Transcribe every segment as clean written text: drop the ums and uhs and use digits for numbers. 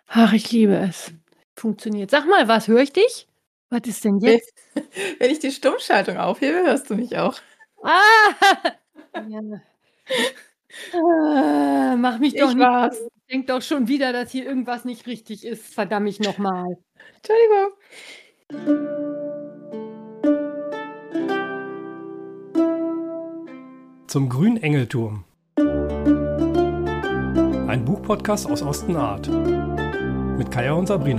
Ach, ich liebe es. Funktioniert. Sag mal was, höre ich dich? Was ist denn Wenn jetzt? wenn ich die Stummschaltung aufhebe, hörst du mich auch. Ah! Ja. Mach mich doch Ich nicht. war's. Ich denk doch schon wieder, dass hier irgendwas nicht richtig ist. Verdammt mich nochmal. Entschuldigung. Zum grünen Engelturm. Ein Buchpodcast aus Ostenart. Mit Kaya und Sabrina.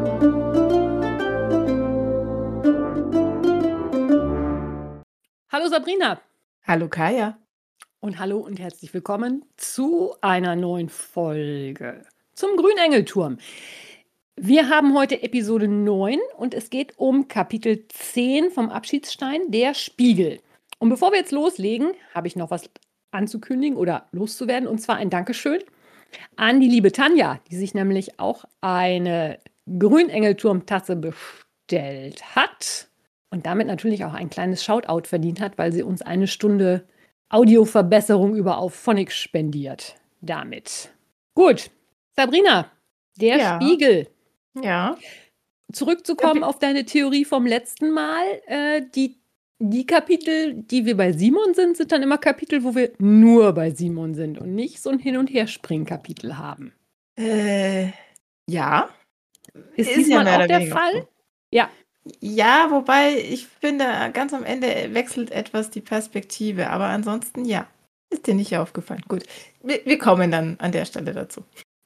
Hallo Sabrina. Hallo Kaya. Und hallo und herzlich willkommen zu einer neuen Folge zum grünen Engelturm. Wir haben heute Episode 9 und es geht um Kapitel 10 vom Abschiedsstein, der Spiegel. Und bevor wir jetzt loslegen, habe ich noch was anzukündigen oder loszuwerden, und zwar ein Dankeschön an die liebe Tanja, die sich nämlich auch eine Grünengelturm-Tasse bestellt hat und damit natürlich auch ein kleines Shoutout verdient hat, weil sie uns eine Stunde Audioverbesserung über Auphonic spendiert. Damit. Gut, Sabrina, der Ja. Spiegel. Ja. Zurückzukommen auf deine Theorie vom letzten Mal, die Kapitel, die wir bei Simon sind, sind dann immer Kapitel, wo wir nur bei Simon sind und nicht so ein Hin- und Herspringen-Kapitel haben. Ja. Ist diesmal mehr auch oder der weniger Fall? so. Ja. Ja, wobei ich finde, ganz am Ende wechselt etwas die Perspektive. Aber ansonsten, ja. Ist dir nicht aufgefallen. Gut. Wir kommen dann an der Stelle dazu.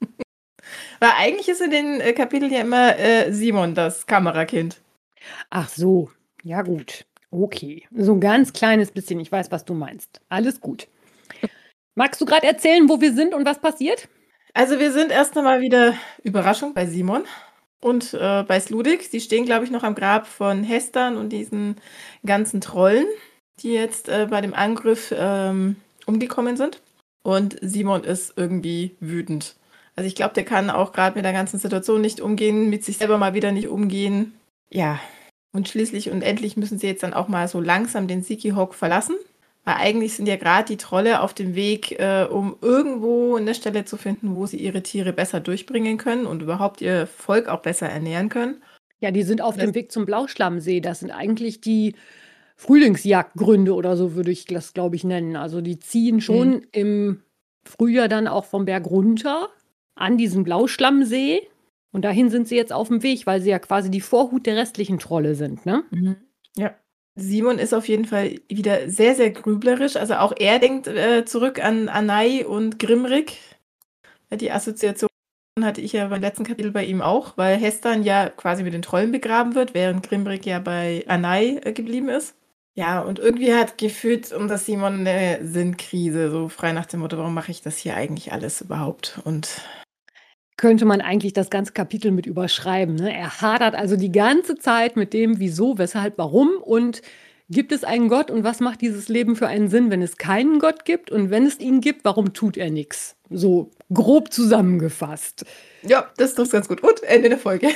Weil eigentlich ist in den Kapiteln ja immer Simon das Kamerakind. Ach so. Ja, gut. Okay. So ein ganz kleines bisschen. Ich weiß, was du meinst. Alles gut. Magst du gerade erzählen, wo wir sind und was passiert? Also wir sind erst einmal wieder Überraschung bei Simon und bei Sludig. Sie stehen, glaube ich, noch am Grab von Hestan und diesen ganzen Trollen, die jetzt bei dem Angriff umgekommen sind. Und Simon ist irgendwie wütend. Also ich glaube, der kann auch gerade mit der ganzen Situation nicht umgehen, mit sich selber mal wieder nicht umgehen. Ja, und schließlich und endlich müssen sie jetzt dann auch mal so langsam den Siki-Hawk verlassen. Weil eigentlich sind ja gerade die Trolle auf dem Weg, um irgendwo eine Stelle zu finden, wo sie ihre Tiere besser durchbringen können und überhaupt ihr Volk auch besser ernähren können. Ja, die sind auf dem Weg zum Blauschlammsee. Das sind eigentlich die Frühlingsjagdgründe oder so würde ich das, glaube ich, nennen. Also die ziehen schon im Frühjahr dann auch vom Berg runter an diesen Blauschlammsee. Und dahin sind sie jetzt auf dem Weg, weil sie ja quasi die Vorhut der restlichen Trolle sind, ne? Ja. Simon ist auf jeden Fall wieder sehr, sehr grüblerisch. Also auch er denkt zurück an Anai und Grimrik. Die Assoziation hatte ich ja beim letzten Kapitel bei ihm auch, weil Hestan ja quasi mit den Trollen begraben wird, während Grimrik ja bei Anai geblieben ist. Ja, und irgendwie hat gefühlt um das Simon eine Sinnkrise, so frei nach dem Motto, warum mache ich das hier eigentlich alles überhaupt? Und könnte man eigentlich das ganze Kapitel mit überschreiben, ne? Er hadert also die ganze Zeit mit dem, wieso, weshalb, warum und gibt es einen Gott und was macht dieses Leben für einen Sinn, wenn es keinen Gott gibt und wenn es ihn gibt, warum tut er nichts? So grob zusammengefasst. ja, das trifft ganz gut. Und Ende der Folge.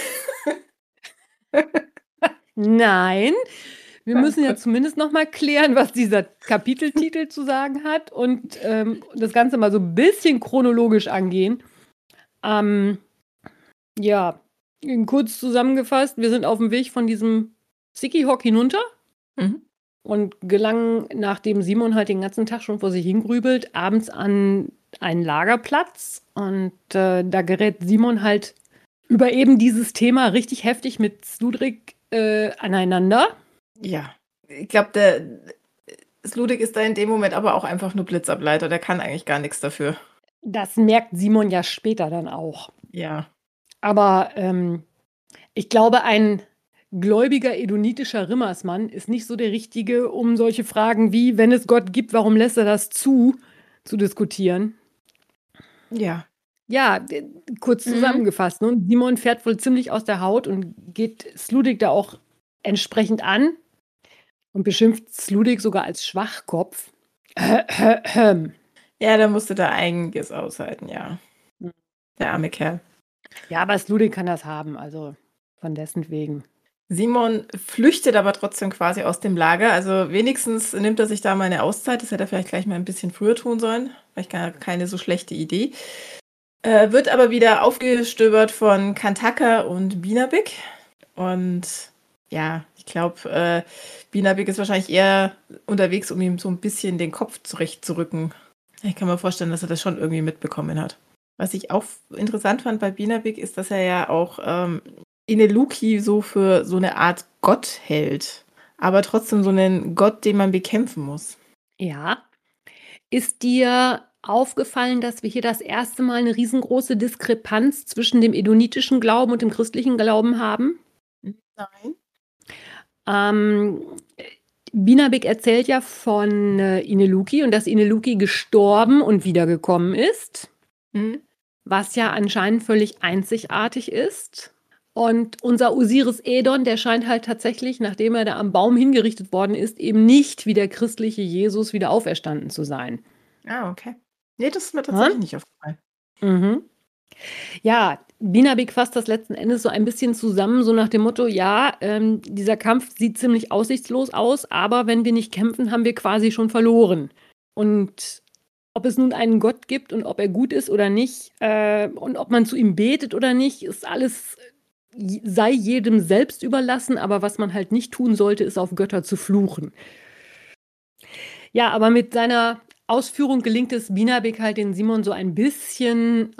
Nein, wir Ja, müssen ja gut. zumindest noch mal klären, was dieser Kapiteltitel zu sagen hat und das Ganze mal so ein bisschen chronologisch angehen. Ja, kurz zusammengefasst, wir sind auf dem Weg von diesem Siki-Hawk hinunter und gelangen, nachdem Simon halt den ganzen Tag schon vor sich hingrübelt, abends an einen Lagerplatz. Und da gerät Simon halt über eben dieses Thema richtig heftig mit Sludrig aneinander. Ja, ich glaube, der Sludig ist da in dem Moment aber auch einfach nur Blitzableiter. Der kann eigentlich gar nichts dafür. Das merkt Simon ja später dann auch. Ja. Aber ich glaube, ein gläubiger edonitischer Rimmersmann ist nicht so der Richtige, um solche Fragen wie, wenn es Gott gibt, warum lässt er das zu diskutieren. Ja. Ja, kurz zusammengefasst. Ne? Simon fährt wohl ziemlich aus der Haut und geht Sludig da auch entsprechend an und beschimpft Sludig sogar als Schwachkopf. Ja, der musste da einiges aushalten, ja. Der arme Kerl. Ja, aber Sludig kann das haben, also von dessen wegen. Simon flüchtet aber trotzdem quasi aus dem Lager. Also wenigstens nimmt er sich da mal eine Auszeit. Das hätte er vielleicht gleich mal ein bisschen früher tun sollen. Vielleicht keine so schlechte Idee. Wird aber wieder aufgestöbert von Kantaka und Binabik. Und ja, ich glaube, Binabik ist wahrscheinlich eher unterwegs, um ihm so ein bisschen den Kopf zurechtzurücken. Ich kann mir vorstellen, dass er das schon irgendwie mitbekommen hat. Was ich auch interessant fand bei Binabik ist, dass er ja auch Ineluki so für so eine Art Gott hält. Aber trotzdem so einen Gott, den man bekämpfen muss. Ja. Ist dir aufgefallen, dass wir hier das erste Mal eine riesengroße Diskrepanz zwischen dem edonitischen Glauben und dem christlichen Glauben haben? Nein. Ähm, Binabik erzählt ja von Ineluki und dass Ineluki gestorben und wiedergekommen ist, was ja anscheinend völlig einzigartig ist. Und unser Osiris Edon, der scheint halt tatsächlich, nachdem er da am Baum hingerichtet worden ist, eben nicht wie der christliche Jesus wieder auferstanden zu sein. Ah, okay. Nee, das ist mir tatsächlich nicht aufgefallen. Mhm. Ja, Binabik fasst das letzten Endes so ein bisschen zusammen, so nach dem Motto, ja, dieser Kampf sieht ziemlich aussichtslos aus, aber wenn wir nicht kämpfen, haben wir quasi schon verloren. Und ob es nun einen Gott gibt und ob er gut ist oder nicht, und ob man zu ihm betet oder nicht, ist alles, sei jedem selbst überlassen, aber was man halt nicht tun sollte, ist auf Götter zu fluchen. Ja, aber mit seiner Ausführung gelingt es Binabik halt den Simon so ein bisschen,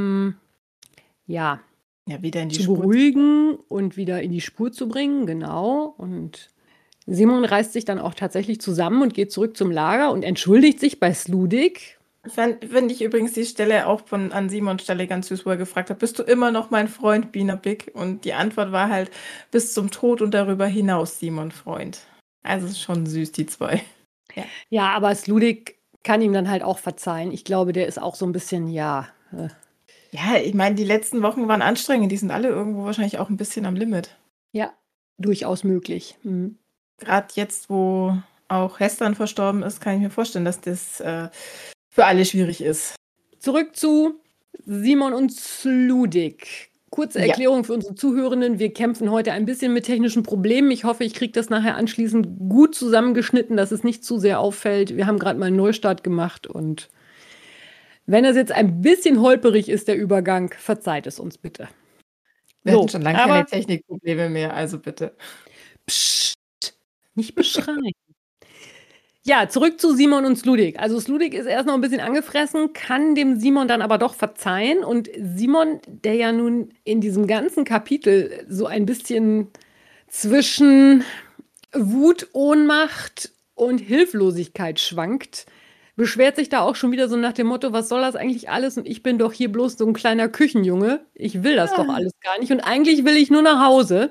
ja, wieder in die zu Spur. beruhigen und wieder in die Spur zu bringen, genau. Und Simon reißt sich dann auch tatsächlich zusammen und geht zurück zum Lager und entschuldigt sich bei Sludig. Fand ich übrigens die Stelle auch an Simons Stelle ganz süß, wo er gefragt hat, bist du immer noch mein Freund, Binabik? Und die Antwort war halt, bis zum Tod und darüber hinaus, Simon, Freund. Also es ist schon süß, die zwei. Ja, aber Sludig kann ihm dann halt auch verzeihen. Ich glaube, der ist auch so ein bisschen, ja. Ja, ich meine, die letzten Wochen waren anstrengend. Die sind alle irgendwo wahrscheinlich auch ein bisschen am Limit. Ja, durchaus möglich. Mhm. Gerade jetzt, wo auch Hestan verstorben ist, kann ich mir vorstellen, dass das für alle schwierig ist. Zurück zu Simon und Sludig. Kurze Erklärung für unsere Zuhörenden. Wir kämpfen heute ein bisschen mit technischen Problemen. Ich hoffe, ich kriege das nachher anschließend gut zusammengeschnitten, dass es nicht zu sehr auffällt. Wir haben gerade mal einen Neustart gemacht und wenn das jetzt ein bisschen holperig ist, der Übergang, verzeiht es uns bitte. Wir hatten schon lange keine Technikprobleme mehr, also bitte. Psst, nicht beschreien. Ja, zurück zu Simon und Sludig. Also Sludig ist erst noch ein bisschen angefressen, kann dem Simon dann aber doch verzeihen. Und Simon, der ja nun in diesem ganzen Kapitel so ein bisschen zwischen Wut, Ohnmacht und Hilflosigkeit schwankt, beschwert sich da auch schon wieder so nach dem Motto, was soll das eigentlich alles? Und ich bin doch hier bloß so ein kleiner Küchenjunge. Ich will das doch alles gar nicht. Und eigentlich will ich nur nach Hause.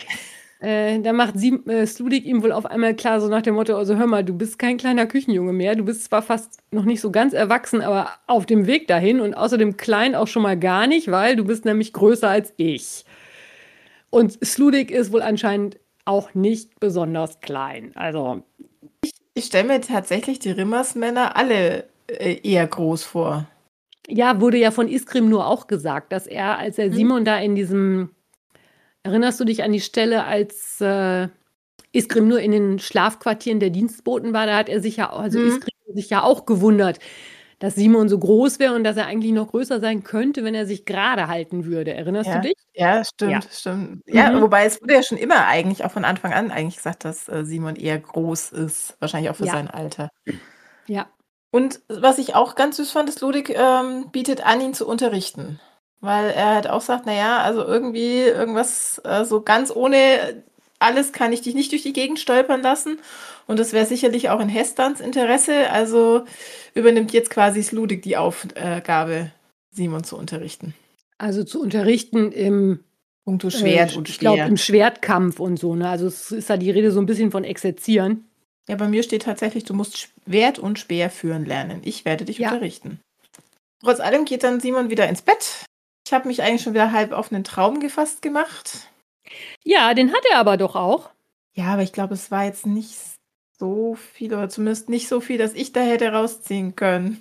Da macht Sludig ihm wohl auf einmal klar, so nach dem Motto, also hör mal, du bist kein kleiner Küchenjunge mehr, du bist zwar fast noch nicht so ganz erwachsen, aber auf dem Weg dahin und außerdem klein auch schon mal gar nicht, weil du bist nämlich größer als ich. Und Sludig ist wohl anscheinend auch nicht besonders klein, also... Ich stelle mir tatsächlich die Rimmersmänner alle eher groß vor. Ja, wurde ja von Iskrim nur auch gesagt, dass er, als er Simon da in diesem... Erinnerst du dich an die Stelle, als Iskrim nur in den Schlafquartieren der Dienstboten war? Da hat er sich ja, also Iskrim sich ja auch gewundert, dass Simon so groß wäre und dass er eigentlich noch größer sein könnte, wenn er sich gerade halten würde. Erinnerst du dich? Ja, stimmt, stimmt. Ja, wobei es wurde ja schon immer eigentlich, auch von Anfang an eigentlich gesagt, dass Simon eher groß ist, wahrscheinlich auch für sein Alter. Ja. Und was ich auch ganz süß fand, ist, Ludig bietet an, ihn zu unterrichten. Weil er halt auch sagt, naja, also irgendwie irgendwas so ganz ohne alles kann ich dich nicht durch die Gegend stolpern lassen. Und das wäre sicherlich auch in Hestans Interesse. Also übernimmt jetzt quasi Sludig die Aufgabe, Simon zu unterrichten. Also zu unterrichten im Puncto Schwert und Speer. Ich glaube, im Schwertkampf und so. Ne? Also es ist da die Rede so ein bisschen von Exerzieren. Ja, bei mir steht tatsächlich, du musst Schwert und Speer führen lernen. Ich werde dich unterrichten. Trotz allem geht dann Simon wieder ins Bett. Ich habe mich eigentlich schon wieder halb auf einen Traum gefasst gemacht. Ja, den hat er aber doch auch. Ja, aber ich glaube, es war jetzt nicht so viel oder zumindest nicht so viel, dass ich da hätte rausziehen können.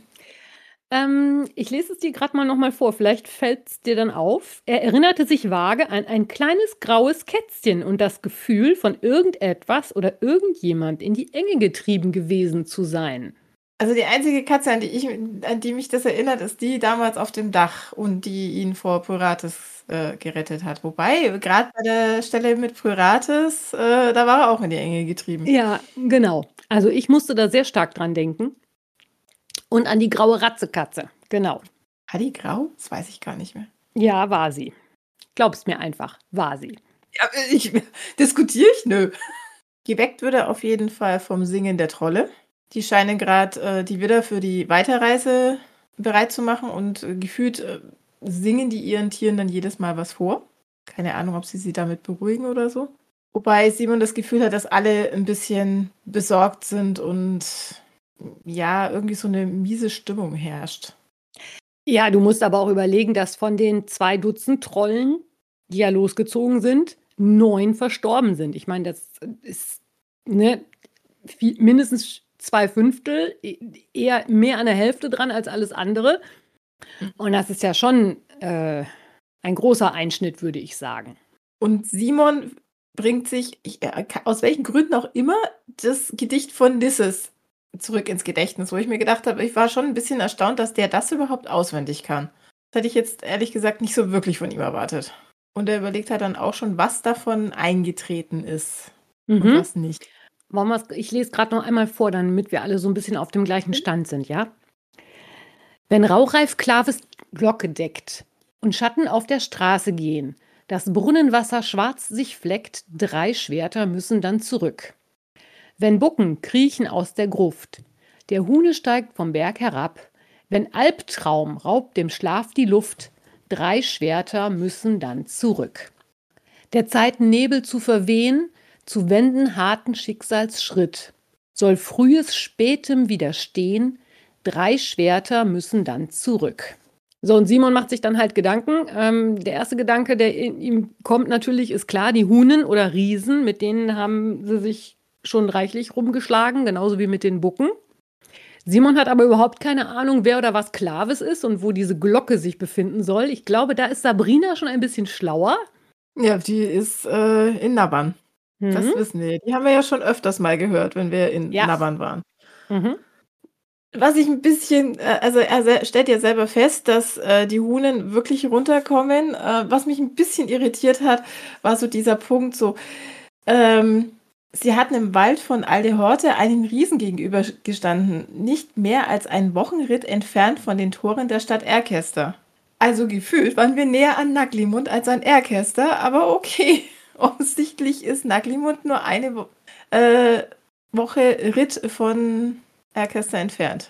Ich lese es dir gerade mal nochmal vor. Vielleicht fällt es dir dann auf. Er erinnerte sich vage an ein kleines graues Kätzchen und das Gefühl, von irgendetwas oder irgendjemand in die Enge getrieben gewesen zu sein. Also die einzige Katze, an die mich das erinnert, ist die damals auf dem Dach und die ihn vor Pyrates gerettet hat. Wobei, gerade bei der Stelle mit Pyrates, da war er auch in die Enge getrieben. Ja, genau. Also ich musste da sehr stark dran denken. Und an die graue Ratzekatze. Genau. War die grau? Das weiß ich gar nicht mehr. Ja, war sie. Glaub's mir einfach, war sie. Ja, diskutiere ich? Nö. Geweckt wurde auf jeden Fall vom Singen der Trolle. Die scheinen gerade die Widder für die Weiterreise bereit zu machen und gefühlt singen die ihren Tieren dann jedes Mal was vor. Keine Ahnung, ob sie damit beruhigen oder so. Wobei Simon das Gefühl hat, dass alle ein bisschen besorgt sind und ja, irgendwie so eine miese Stimmung herrscht. Ja, du musst aber auch überlegen, dass von den 2 Dutzend Trollen, die ja losgezogen sind, 9 verstorben sind. Ich meine, das ist mindestens 2/5, eher mehr an der Hälfte dran als alles andere. Und das ist ja schon ein großer Einschnitt, würde ich sagen. Und Simon bringt sich, aus welchen Gründen auch immer, das Gedicht von Nisses zurück ins Gedächtnis, wo ich mir gedacht habe, ich war schon ein bisschen erstaunt, dass der das überhaupt auswendig kann. Das hätte ich jetzt ehrlich gesagt nicht so wirklich von ihm erwartet. Und er überlegt halt dann auch schon, was davon eingetreten ist und was nicht. Ich lese gerade noch einmal vor, damit wir alle so ein bisschen auf dem gleichen Stand sind, ja? Wenn Rauchreif Klaves Glocke deckt und Schatten auf der Straße gehen, das Brunnenwasser schwarz sich fleckt, 3 Schwerter müssen dann zurück. Wenn Bucken kriechen aus der Gruft, der Huhne steigt vom Berg herab, wenn Albtraum raubt dem Schlaf die Luft, 3 Schwerter müssen dann zurück. Der Zeiten Nebel zu verwehen, zu wenden harten Schicksalsschritt, soll frühes Spätem widerstehen, 3 Schwerter müssen dann zurück. So, und Simon macht sich dann halt Gedanken. Der erste Gedanke, der in ihm kommt natürlich, ist klar, die Hunen oder Riesen, mit denen haben sie sich schon reichlich rumgeschlagen, genauso wie mit den Bucken. Simon hat aber überhaupt keine Ahnung, wer oder was Klaves ist und wo diese Glocke sich befinden soll. Ich glaube, da ist Sabrina schon ein bisschen schlauer. Ja, die ist in Nabbern. Das wissen wir. Die haben wir ja schon öfters mal gehört, wenn wir in Nabbern waren. Was ich ein bisschen, also er stellt ja selber fest, dass die Hunen wirklich runterkommen. Was mich ein bisschen irritiert hat, war so dieser Punkt so, sie hatten im Wald von Aldehorte einem Riesen gegenübergestanden, nicht mehr als einen Wochenritt entfernt von den Toren der Stadt Erkester. Also gefühlt waren wir näher an Naglimund als an Erkester, aber okay. Offensichtlich ist Naglimund nur eine Woche Ritt von Erkester entfernt.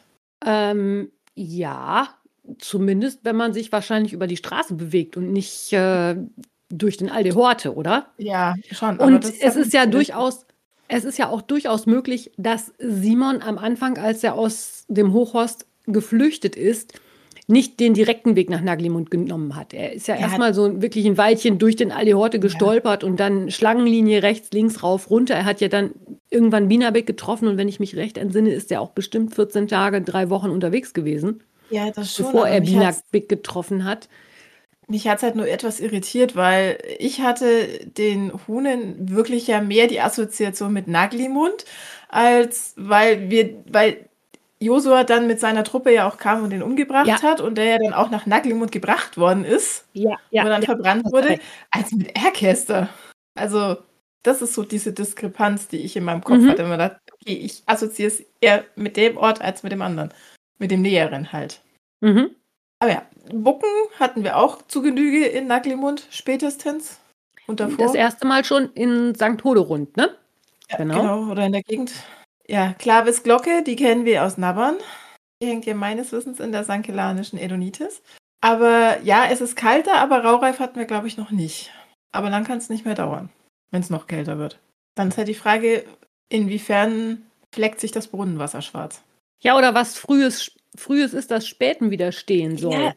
Ja, zumindest wenn man sich wahrscheinlich über die Straße bewegt und nicht durch den Aldehorte, oder? Ja, schon. Und es ist ja auch durchaus möglich, dass Simon am Anfang, als er aus dem Hochhorst geflüchtet ist, nicht den direkten Weg nach Naglimund genommen hat. Er ist ja erstmal so wirklich ein Weilchen durch den Aldehorte gestolpert und dann Schlangenlinie rechts, links, rauf, runter. Er hat ja dann irgendwann Bienabek getroffen und wenn ich mich recht entsinne, ist er auch bestimmt 14 Tage, 3 Wochen unterwegs gewesen. Ja, das schon. Bevor er Bienabek getroffen hat. Mich hat es halt nur etwas irritiert, weil ich hatte den Hunen wirklich ja mehr die Assoziation mit Naglimund, als weil Josua dann mit seiner Truppe ja auch kam und ihn umgebracht hat und der ja dann auch nach Naglimund gebracht worden ist, wo dann verbrannt wurde, als mit Erkester. Also das ist so diese Diskrepanz, die ich in meinem Kopf hatte. Immer dachte, okay, ich assoziiere es eher mit dem Ort als mit dem anderen. Mit dem Näheren halt. Aber ja, Bucken hatten wir auch zu Genüge in Naglimund spätestens. Und davor. Das erste Mal schon in St. Hoderund, ne? Ja, genau, oder in der Gegend. Ja, Klaves Glocke, die kennen wir aus Nabbern. Die hängt ja meines Wissens in der sankellanischen Edonitis. Aber ja, es ist kalter, aber Raureif hatten wir, glaube ich, noch nicht. Aber dann kann es nicht mehr dauern, wenn es noch kälter wird. Dann ist halt die Frage, inwiefern fleckt sich das Brunnenwasser schwarz? Ja, oder was Frühes ist, das Späten widerstehen soll.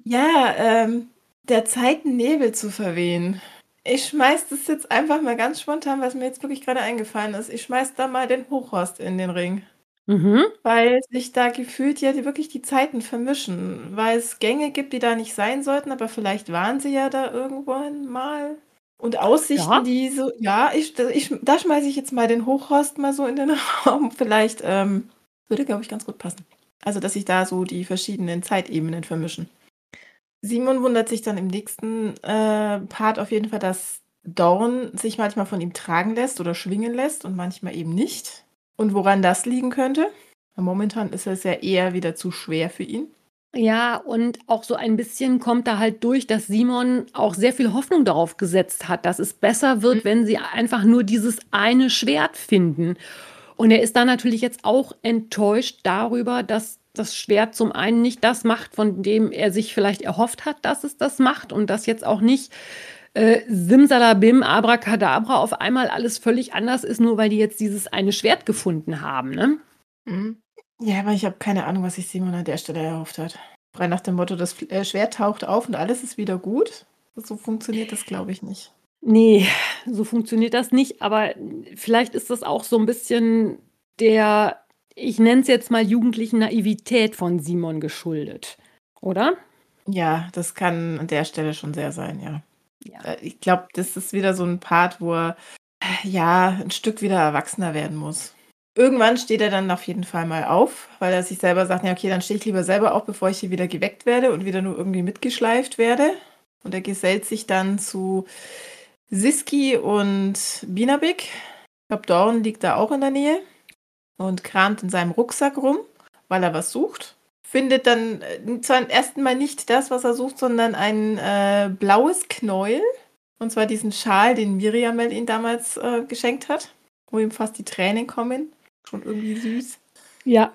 Der Zeiten Nebel zu verwehen. Ich schmeiß das jetzt einfach mal ganz spontan, was mir jetzt wirklich gerade eingefallen ist. Ich schmeiß da mal den Hochhorst in den Ring. Weil sich da gefühlt ja wirklich die Zeiten vermischen. Weil es Gänge gibt, die da nicht sein sollten, aber vielleicht waren sie ja da irgendwann mal. Und Aussichten, die so, da schmeiße ich jetzt mal den Hochhorst mal so in den Raum. Vielleicht Würde, glaube ich, ganz gut passen. Also, dass sich da so die verschiedenen Zeitebenen vermischen. Simon wundert sich dann im nächsten Part auf jeden Fall, dass Dorn sich manchmal von ihm tragen lässt oder schwingen lässt und manchmal eben nicht. Und woran das liegen könnte? Weil momentan ist es ja eher wieder zu schwer für ihn. Ja, und auch so ein bisschen kommt da halt durch, dass Simon auch sehr viel Hoffnung darauf gesetzt hat, dass es besser wird, wenn sie einfach nur dieses eine Schwert finden. Und er ist da natürlich jetzt auch enttäuscht darüber, dass das Schwert zum einen nicht das macht, von dem er sich vielleicht erhofft hat, dass es das macht und dass jetzt auch nicht Simsalabim, Abracadabra auf einmal alles völlig anders ist, nur weil die jetzt dieses eine Schwert gefunden haben, ne? Mhm. Ja, aber ich habe keine Ahnung, was sich Simon an der Stelle erhofft hat. Frei nach dem Motto, das Schwert taucht auf und alles ist wieder gut. So funktioniert das, glaube ich, nicht. Nee, so funktioniert das nicht, aber vielleicht ist das auch so ein bisschen der, ich nenne es jetzt mal jugendlichen Naivität von Simon geschuldet, oder? Ja, das kann an der Stelle schon sehr sein, ja. Ja. Ich glaube, das ist wieder so ein Part, wo er ja ein Stück wieder erwachsener werden muss. Irgendwann steht er dann auf jeden Fall mal auf, weil er sich selber sagt, ja, okay, dann stehe ich lieber selber auf, bevor ich hier wieder geweckt werde und wieder nur irgendwie mitgeschleift werde. Und er gesellt sich dann zu Siski und Binabik. Ich glaube, Dorn liegt da auch in der Nähe und kramt in seinem Rucksack rum, weil er was sucht. Findet dann zwar im ersten Mal nicht das, was er sucht, sondern ein blaues Knäuel. Und zwar diesen Schal, den Miriamel ihn damals geschenkt hat, wo ihm fast die Tränen kommen. Schon irgendwie süß. Ja.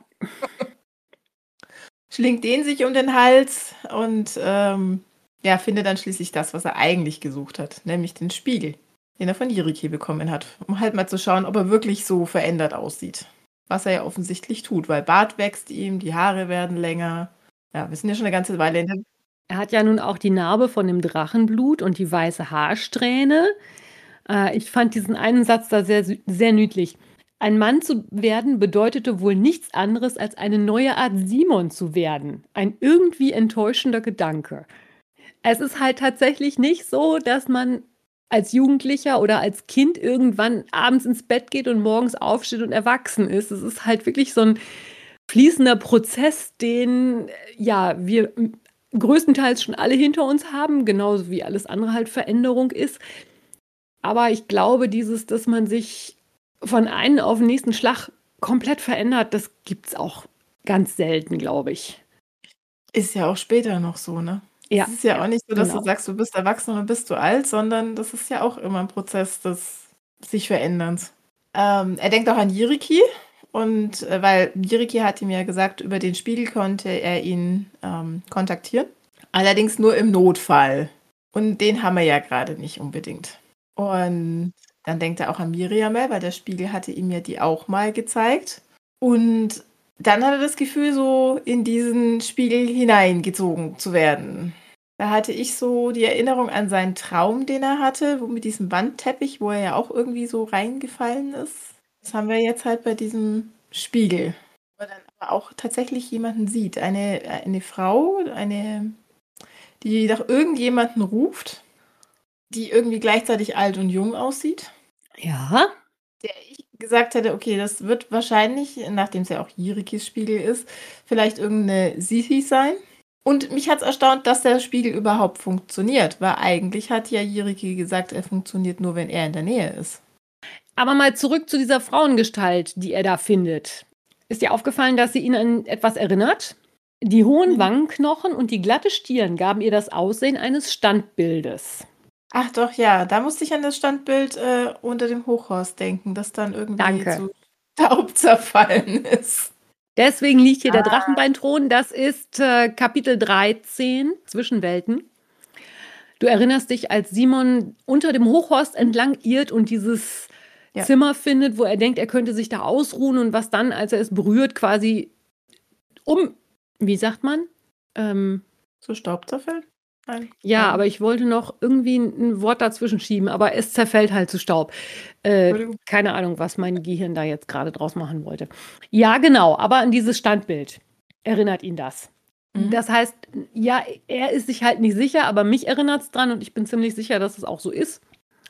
Schlingt den sich um den Hals und findet dann schließlich das, was er eigentlich gesucht hat, nämlich den Spiegel, den er von Jiriki bekommen hat, um halt mal zu schauen, ob er wirklich so verändert aussieht. Was er ja offensichtlich tut, weil Bart wächst ihm, die Haare werden länger. Ja, wir sind ja schon eine ganze Weile in der... Er hat ja nun auch die Narbe von dem Drachenblut und die weiße Haarsträhne. Ich fand diesen einen Satz da sehr, sehr niedlich. Ein Mann zu werden bedeutete wohl nichts anderes, als eine neue Art Simon zu werden. Ein irgendwie enttäuschender Gedanke. Es ist halt tatsächlich nicht so, dass man als Jugendlicher oder als Kind irgendwann abends ins Bett geht und morgens aufsteht und erwachsen ist. Es ist halt wirklich so ein fließender Prozess, den ja wir größtenteils schon alle hinter uns haben, genauso wie alles andere halt Veränderung ist. Aber ich glaube, dass man sich von einem auf den nächsten Schlag komplett verändert, das gibt es auch ganz selten, glaube ich. Ist ja auch später noch so, ne? Ja, Es ist ja auch nicht so, dass genau. du sagst, du bist erwachsen und dann bist du alt, sondern das ist ja auch immer ein Prozess des sich Veränderns. Er denkt auch an Jiriki und weil Jiriki hat ihm ja gesagt, über den Spiegel konnte er ihn kontaktieren. Allerdings nur im Notfall. Und den haben wir ja gerade nicht unbedingt. Und dann denkt er auch an Miriamel, weil der Spiegel hatte ihm ja die auch mal gezeigt. Und dann hat er das Gefühl, so in diesen Spiegel hineingezogen zu werden. Da hatte ich so die Erinnerung an seinen Traum, den er hatte, wo mit diesem Wandteppich, wo er ja auch irgendwie so reingefallen ist. Das haben wir jetzt halt bei diesem Spiegel. Wo er dann aber auch tatsächlich jemanden sieht. Eine Frau, die nach irgendjemanden ruft, die irgendwie gleichzeitig alt und jung aussieht. Ja. Der ich gesagt hätte, okay, das wird wahrscheinlich, nachdem es ja auch Jirikis Spiegel ist, vielleicht irgendeine Sisi sein. Und mich hat es erstaunt, dass der Spiegel überhaupt funktioniert, weil eigentlich hat ja Jiriki gesagt, er funktioniert nur, wenn er in der Nähe ist. Aber mal zurück zu dieser Frauengestalt, die er da findet. Ist dir aufgefallen, dass sie ihn an etwas erinnert? Die hohen Wangenknochen und die glatte Stirn gaben ihr das Aussehen eines Standbildes. Ach doch, ja, da musste ich an das Standbild unter dem Hochhaus denken, das dann irgendwie Danke. zu Staub zerfallen ist. Deswegen liegt hier der Drachenbeinthron. Das ist Kapitel 13, Zwischenwelten. Du erinnerst dich, als Simon unter dem Hochhorst entlang irrt und dieses Zimmer findet, wo er denkt, er könnte sich da ausruhen und was dann, als er es berührt, quasi wie sagt man? Zu Staub zerfällt? Nein. Ja, aber ich wollte noch irgendwie ein Wort dazwischen schieben, aber es zerfällt halt zu Staub. Keine Ahnung, was mein Gehirn da jetzt gerade draus machen wollte. Ja, genau, aber an dieses Standbild erinnert ihn das. Das heißt, ja, er ist sich halt nicht sicher, aber mich erinnert es dran und ich bin ziemlich sicher, dass es auch so ist.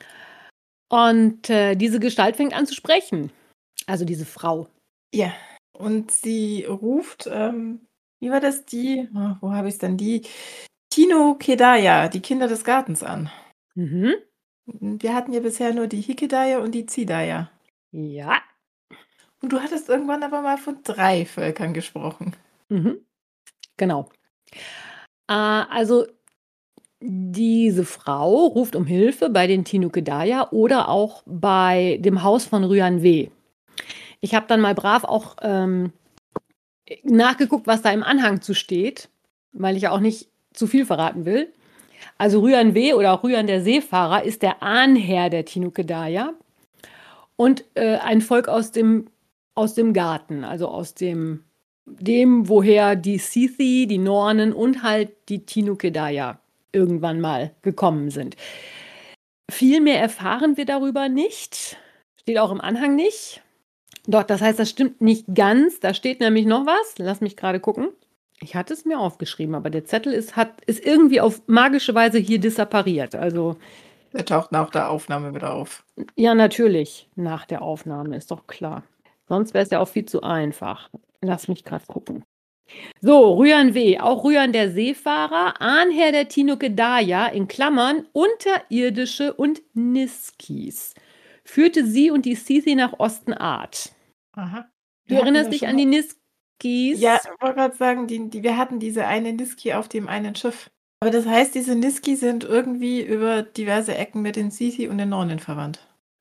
Und diese Gestalt fängt an zu sprechen. Also diese Frau. Ja, Und sie ruft, wie war das, wo habe ich es denn, die Tino-Kedaya, die Kinder des Gartens an. Mhm. Wir hatten ja bisher nur die Hikedaya und die Zidaya. Ja. Und du hattest irgendwann aber mal von 3 Völkern gesprochen. Mhm. Genau. Also diese Frau ruft um Hilfe bei den Tinukedaya oder auch bei dem Haus von Rüanwe. Ich habe dann mal brav auch nachgeguckt, was da im Anhang zu steht, weil ich ja auch nicht zu viel verraten will. Also Rüanwe oder auch Rüan der Seefahrer ist der Ahnherr der Tinukedaya und ein Volk aus dem Garten, also aus dem, woher die Sithi, die Nornen und halt die Tinukedaya irgendwann mal gekommen sind. Viel mehr erfahren wir darüber nicht. Steht auch im Anhang nicht. Doch, das heißt, das stimmt nicht ganz. Da steht nämlich noch was. Lass mich gerade gucken. Ich hatte es mir aufgeschrieben, aber der Zettel ist irgendwie auf magische Weise hier disappariert. Also, Der taucht nach der Aufnahme wieder auf. ja, natürlich nach der Aufnahme, ist doch klar. Sonst wäre es ja auch viel zu einfach. Lass mich gerade gucken. So, Rüan W., auch Rüan der Seefahrer, Ahnherr der Tinukedaya, in Klammern, Unterirdische und Niskis, führte sie und die Sithi nach Osten-Art. Aha. Du erinnerst dich an die Niskis? Ja, ich wollte gerade sagen, wir hatten diese eine Niski auf dem einen Schiff. Aber das heißt, diese Niski sind irgendwie über diverse Ecken mit den Sithi und den Nornen verwandt.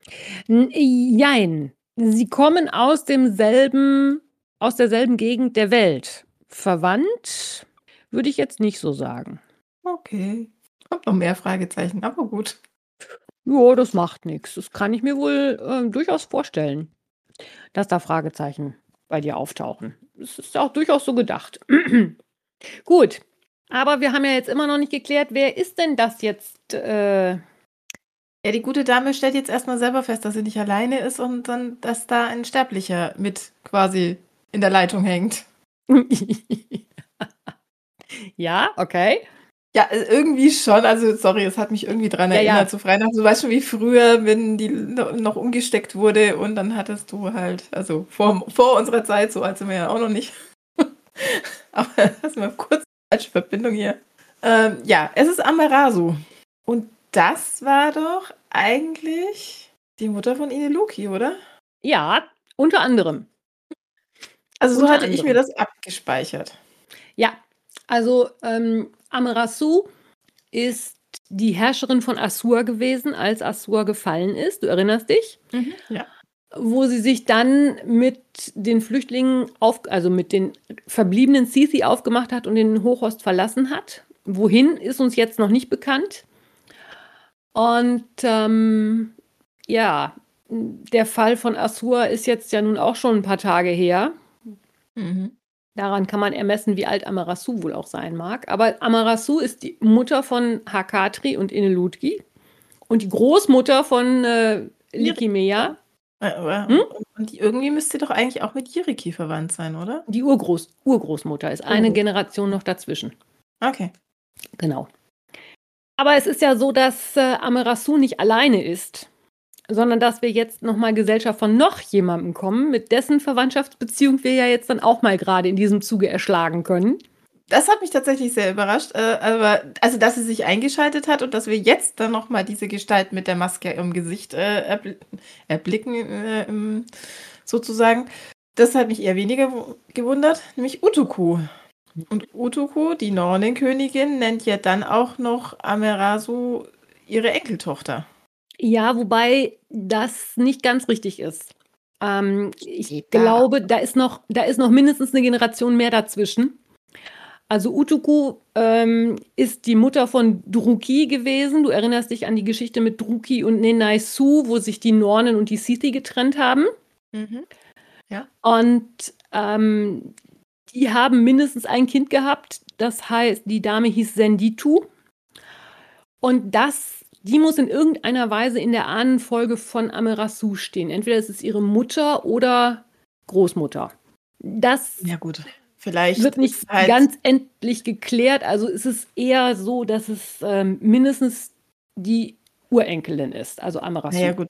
Jein. Sie kommen aus derselben Gegend der Welt. Verwandt würde ich jetzt nicht so sagen. Okay. Kommt noch mehr Fragezeichen, aber gut. Ja, das macht nichts. Das kann ich mir wohl durchaus vorstellen, dass da Fragezeichen bei dir auftauchen. Das ist auch durchaus so gedacht. Gut, aber wir haben ja jetzt immer noch nicht geklärt, wer ist denn das jetzt? Ja, die gute Dame stellt jetzt erstmal selber fest, dass sie nicht alleine ist und dann, dass da ein Sterblicher mit quasi in der Leitung hängt. Ja, okay. Ja, irgendwie schon. Also, sorry, es hat mich irgendwie dran erinnert, zu Weihnachten. Du weißt schon, wie früher, wenn die noch umgesteckt wurde und dann hattest du halt, also vor unserer Zeit, so alt sind wir ja auch noch nicht. Aber lass mal kurz eine falsche Verbindung hier. Ja, es ist Amaterasu. Und das war doch eigentlich die Mutter von Ineluki, oder? Ja, unter anderem. Also so hatte ich mir das abgespeichert. Ja, also Amaterasu ist die Herrscherin von Assur gewesen, als Assur gefallen ist. Du erinnerst dich? Ja. Wo sie sich dann mit den Flüchtlingen, also mit den verbliebenen Sithi aufgemacht hat und den Hochost verlassen hat. Wohin, ist uns jetzt noch nicht bekannt. Und ja, der Fall von Assur ist jetzt ja nun auch schon ein paar Tage her. Daran kann man ermessen, wie alt Amaterasu wohl auch sein mag. Aber Amaterasu ist die Mutter von Hakatri und Inelutki und die Großmutter von Likimea. Und irgendwie müsste doch eigentlich auch mit Jiriki verwandt sein, oder? Die Urgroßmutter ist eine Generation noch dazwischen. Okay. Genau. Aber es ist ja so, dass Amaterasu nicht alleine ist, sondern dass wir jetzt nochmal Gesellschaft von noch jemandem kommen, mit dessen Verwandtschaftsbeziehung wir ja jetzt dann auch mal gerade in diesem Zuge erschlagen können. Das hat mich tatsächlich sehr überrascht, also dass sie sich eingeschaltet hat und dass wir jetzt dann nochmal diese Gestalt mit der Maske im Gesicht erblicken, sozusagen. Das hat mich eher weniger gewundert, nämlich Utuku. Und Utuku, die Nornenkönigin, nennt ja dann auch noch Amaterasu ihre Enkeltochter. Ja, wobei das nicht ganz richtig ist. Ich glaube, da ist noch mindestens eine Generation mehr dazwischen. Also Utuku ist die Mutter von Druki gewesen. Du erinnerst dich an die Geschichte mit Druki und Nenai Su, wo sich die Nornen und die Sithi getrennt haben. Ja. Und die haben mindestens ein Kind gehabt. Das heißt, die Dame hieß Senditu. Und die muss in irgendeiner Weise in der Ahnenfolge von Amaterasu stehen. Entweder ist es ihre Mutter oder Großmutter. Das Ja, gut. Vielleicht wird nicht ganz endlich geklärt. Also ist es eher so, dass es mindestens die Urenkelin ist, also Amaterasu. Ja, gut.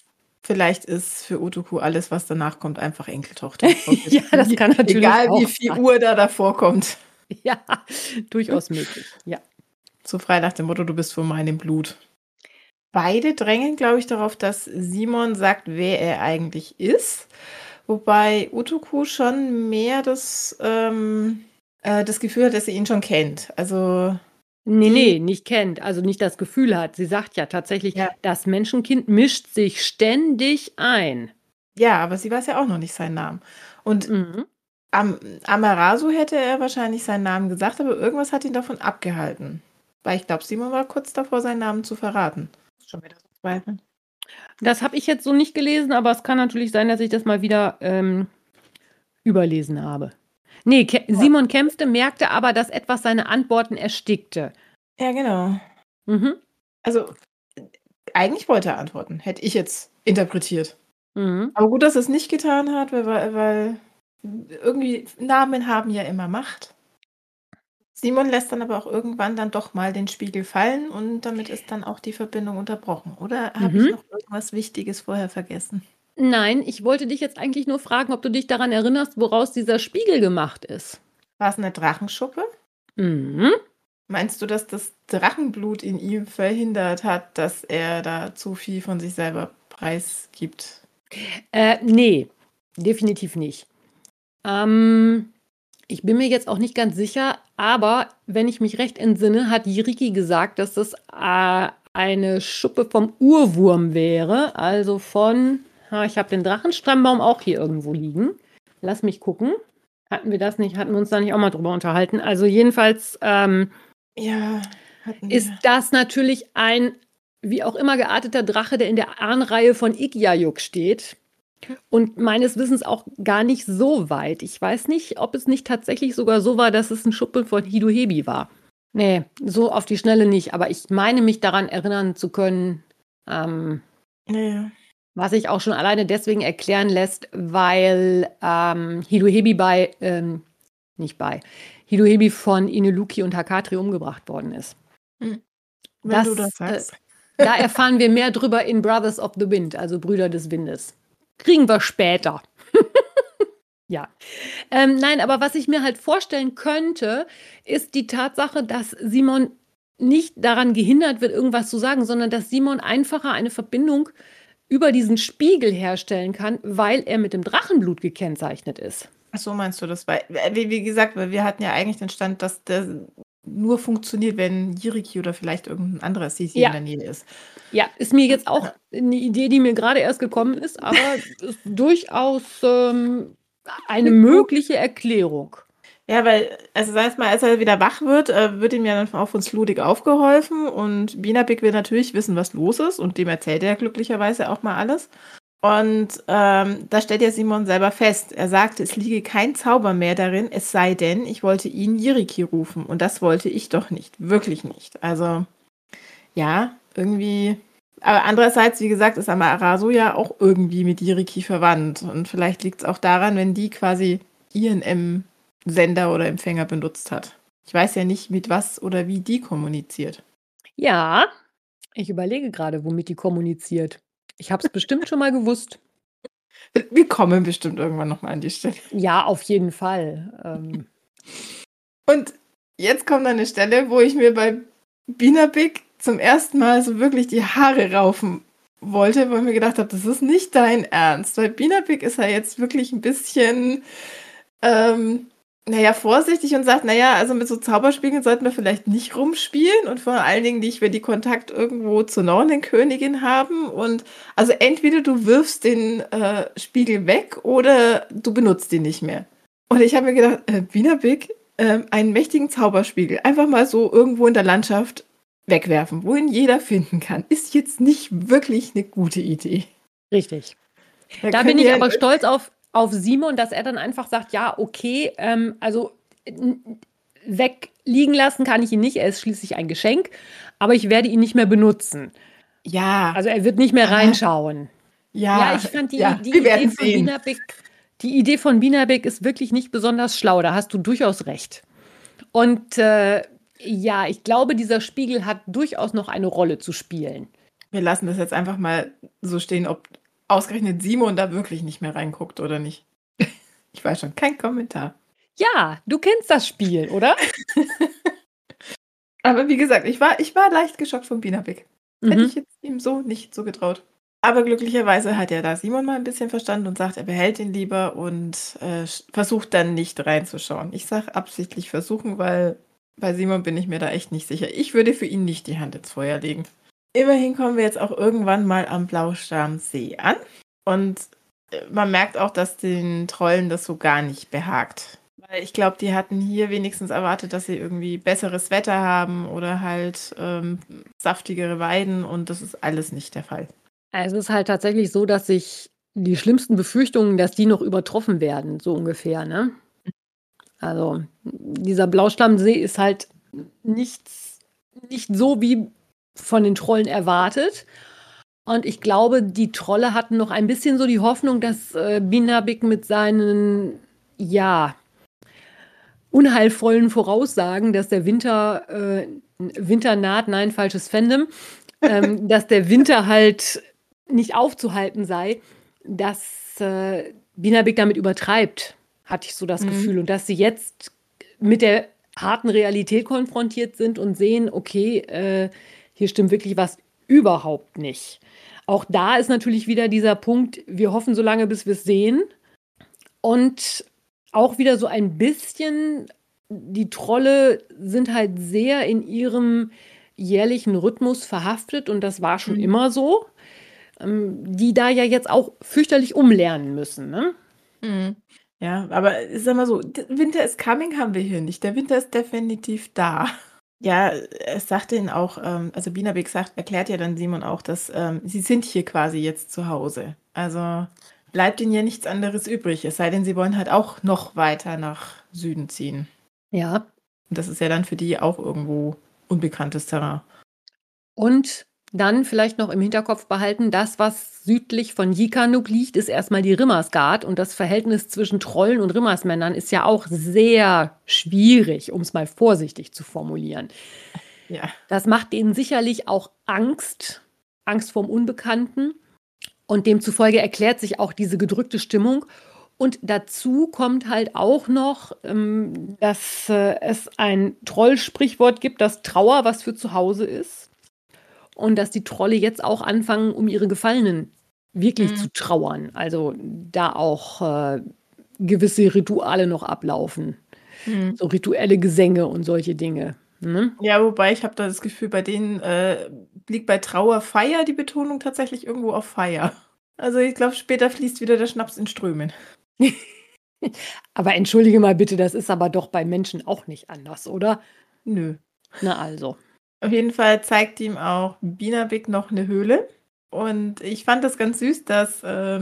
Vielleicht ist für Utuku alles, was danach kommt, einfach Enkeltochter. Ja, das kann natürlich Egal auch wie viel sein. Uhr da davor kommt. Ja, durchaus möglich. Ja. So frei nach dem Motto, du bist von meinem Blut. Beide drängen, glaube ich, darauf, dass Simon sagt, wer er eigentlich ist. Wobei Utuku schon mehr das Gefühl hat, dass sie ihn schon kennt. Also, Nee, nicht kennt, also nicht das Gefühl hat. Sie sagt ja tatsächlich, ja, das Menschenkind mischt sich ständig ein. ja, aber sie weiß ja auch noch nicht seinen Namen. Und Mhm. Amarasu hätte er wahrscheinlich seinen Namen gesagt, aber irgendwas hat ihn davon abgehalten. Weil ich glaube, Simon war kurz davor, seinen Namen zu verraten. Schon wieder so zweifeln. Das habe ich jetzt so nicht gelesen, aber es kann natürlich sein, dass ich das mal wieder überlesen habe. Nee, Simon kämpfte, merkte aber, dass etwas seine Antworten erstickte. Ja, genau. Mhm. Also, eigentlich wollte er antworten, hätte ich jetzt interpretiert. Mhm. Aber gut, dass er es nicht getan hat, weil irgendwie Namen haben ja immer Macht. Simon lässt dann aber auch irgendwann dann doch mal den Spiegel fallen und damit ist dann auch die Verbindung unterbrochen. Oder habe ich Mhm. noch irgendwas Wichtiges vorher vergessen? Nein, ich wollte dich jetzt eigentlich nur fragen, ob du dich daran erinnerst, woraus dieser Spiegel gemacht ist. War es eine Drachenschuppe? Mhm. Meinst du, dass das Drachenblut in ihm verhindert hat, dass er da zu viel von sich selber preisgibt? Nee, definitiv nicht. Ich bin mir jetzt auch nicht ganz sicher, aber wenn ich mich recht entsinne, hat Jiriki gesagt, dass das eine Schuppe vom Urwurm wäre. Also ich habe den Drachenstammbaum auch hier irgendwo liegen. Lass mich gucken. Hatten wir uns da nicht auch mal drüber unterhalten? Also jedenfalls Ja, hatten ist wir. das natürlich ein, wie auch immer gearteter Drache, der in der Ahnreihe von Igiayuk steht. Und meines Wissens auch gar nicht so weit. Ich weiß nicht, ob es nicht tatsächlich sogar so war, dass es ein Schuppen von Hiduhebi war. Nee, so auf die Schnelle nicht. Aber ich meine mich daran erinnern zu können, Ja. was sich auch schon alleine deswegen erklären lässt, weil Hiduhebi Hiduhebi von Ineluki und Hakatri umgebracht worden ist. Wenn du das sagst. Da erfahren wir mehr drüber in Brothers of the Wind, also Brüder des Windes. Kriegen wir später. Ja. Nein, aber was ich mir halt vorstellen könnte, ist die Tatsache, dass Simon nicht daran gehindert wird, irgendwas zu sagen, sondern dass Simon einfacher eine Verbindung über diesen Spiegel herstellen kann, weil er mit dem Drachenblut gekennzeichnet ist. Ach so, meinst du das? Weil, wie gesagt, weil wir hatten ja eigentlich den Stand, dass der nur funktioniert, wenn Jiriki oder vielleicht irgendein anderer Sisi Ja. in der Nähe ist. Ja, ist mir jetzt auch eine Idee, die mir gerade erst gekommen ist, aber ist durchaus eine mögliche Erklärung. Ja, weil, also sag ich mal, als er wieder wach wird, wird ihm ja dann auch von Sludig aufgeholfen und Binabik will natürlich wissen, was los ist und dem erzählt er glücklicherweise auch mal alles. Und da stellt ja Simon selber fest, er sagte, es liege kein Zauber mehr darin, es sei denn, ich wollte ihn Jiriki rufen und das wollte ich doch nicht, wirklich nicht. Also, ja, irgendwie. Aber andererseits, wie gesagt, ist Amarasu ja auch irgendwie mit Jiriki verwandt. Und vielleicht liegt es auch daran, wenn die quasi ihren Sender oder Empfänger benutzt hat. Ich weiß ja nicht, mit was oder wie die kommuniziert. Ja, ich überlege gerade, womit die kommuniziert. Ich habe es bestimmt schon mal gewusst. Wir kommen bestimmt irgendwann nochmal an die Stelle. Ja, auf jeden Fall. Und jetzt kommt eine Stelle, wo ich mir bei Binabik zum ersten Mal so wirklich die Haare raufen wollte, wo ich mir gedacht habe, das ist nicht dein Ernst. Weil Binabik ist ja jetzt wirklich ein bisschen, vorsichtig und sagt, also mit so Zauberspiegeln sollten wir vielleicht nicht rumspielen und vor allen Dingen nicht, wenn die Kontakt irgendwo zur Nornenkönigin haben. Und also entweder du wirfst den Spiegel weg oder du benutzt ihn nicht mehr. Und ich habe mir gedacht, Binabik, einen mächtigen Zauberspiegel einfach mal so irgendwo in der Landschaft wegwerfen, wo ihn jeder finden kann, ist jetzt nicht wirklich eine gute Idee. Richtig. Da bin ich aber stolz auf Simon, dass er dann einfach sagt, ja, okay, wegliegen lassen kann ich ihn nicht, er ist schließlich ein Geschenk, aber ich werde ihn nicht mehr benutzen. Ja. Also er wird nicht mehr reinschauen. Ja, ich fand die Idee von Binabik ist wirklich nicht besonders schlau, da hast du durchaus recht. Und ich glaube, dieser Spiegel hat durchaus noch eine Rolle zu spielen. Wir lassen das jetzt einfach mal so stehen, ob ausgerechnet Simon da wirklich nicht mehr reinguckt, oder nicht? Ich weiß schon, kein Kommentar. Ja, du kennst das Spiel, oder? Aber wie gesagt, ich war leicht geschockt von Binabik. Hätte Mhm. ich jetzt ihm so nicht so getraut. Aber glücklicherweise hat ja da Simon mal ein bisschen verstanden und sagt, er behält ihn lieber und versucht dann nicht reinzuschauen. Ich sage absichtlich versuchen, weil bei Simon bin ich mir da echt nicht sicher. Ich würde für ihn nicht die Hand ins Feuer legen. Immerhin kommen wir jetzt auch irgendwann mal am Blauschwarmsee an. Und man merkt auch, dass den Trollen das so gar nicht behagt. Weil ich glaube, die hatten hier wenigstens erwartet, dass sie irgendwie besseres Wetter haben oder halt saftigere Weiden und das ist alles nicht der Fall. Also es ist halt tatsächlich so, dass sich die schlimmsten Befürchtungen, dass die noch übertroffen werden, so ungefähr, ne? Also dieser Blauschlammsee ist halt nicht so wie von den Trollen erwartet. Und ich glaube, die Trolle hatten noch ein bisschen so die Hoffnung, dass Binabik mit seinen, ja, unheilvollen Voraussagen, dass der Winter naht, nein, falsches Fandom, dass der Winter halt nicht aufzuhalten sei, dass Binabik damit übertreibt, hatte ich so das Gefühl. Und dass sie jetzt mit der harten Realität konfrontiert sind und sehen, okay, hier stimmt wirklich was überhaupt nicht. Auch da ist natürlich wieder dieser Punkt, wir hoffen so lange, bis wir es sehen. Und auch wieder so ein bisschen, die Trolle sind halt sehr in ihrem jährlichen Rhythmus verhaftet und das war schon immer so, die da ja jetzt auch fürchterlich umlernen müssen, ne? Ja, aber sag mal so, Winter is coming haben wir hier nicht. Der Winter ist definitiv da. Ja, es sagt denen auch, also Binabik erklärt ja dann Simon auch, dass sie sind hier quasi jetzt zu Hause. Also bleibt ihnen ja nichts anderes übrig, es sei denn, sie wollen halt auch noch weiter nach Süden ziehen. Ja. Und das ist ja dann für die auch irgendwo unbekanntes Terrain. Und dann vielleicht noch im Hinterkopf behalten, das, was südlich von Yikanuk liegt, ist erstmal die Rimmersgard. Und das Verhältnis zwischen Trollen und Rimmersmännern ist ja auch sehr schwierig, um es mal vorsichtig zu formulieren. Ja. Das macht denen sicherlich auch Angst vorm Unbekannten. Und demzufolge erklärt sich auch diese gedrückte Stimmung. Und dazu kommt halt auch noch, dass es ein Trollsprichwort gibt, dass Trauer was für zu Hause ist. Und dass die Trolle jetzt auch anfangen, um ihre Gefallenen wirklich zu trauern. Also da auch gewisse Rituale noch ablaufen. So rituelle Gesänge und solche Dinge. Ne? Ja, wobei ich habe da das Gefühl, bei denen liegt bei Trauer Feier die Betonung tatsächlich irgendwo auf Feier. Also ich glaube, später fließt wieder der Schnaps in Strömen. Aber entschuldige mal bitte, das ist aber doch bei Menschen auch nicht anders, oder? Nö. Na also. Auf jeden Fall zeigt ihm auch Binabik noch eine Höhle. Und ich fand das ganz süß, dass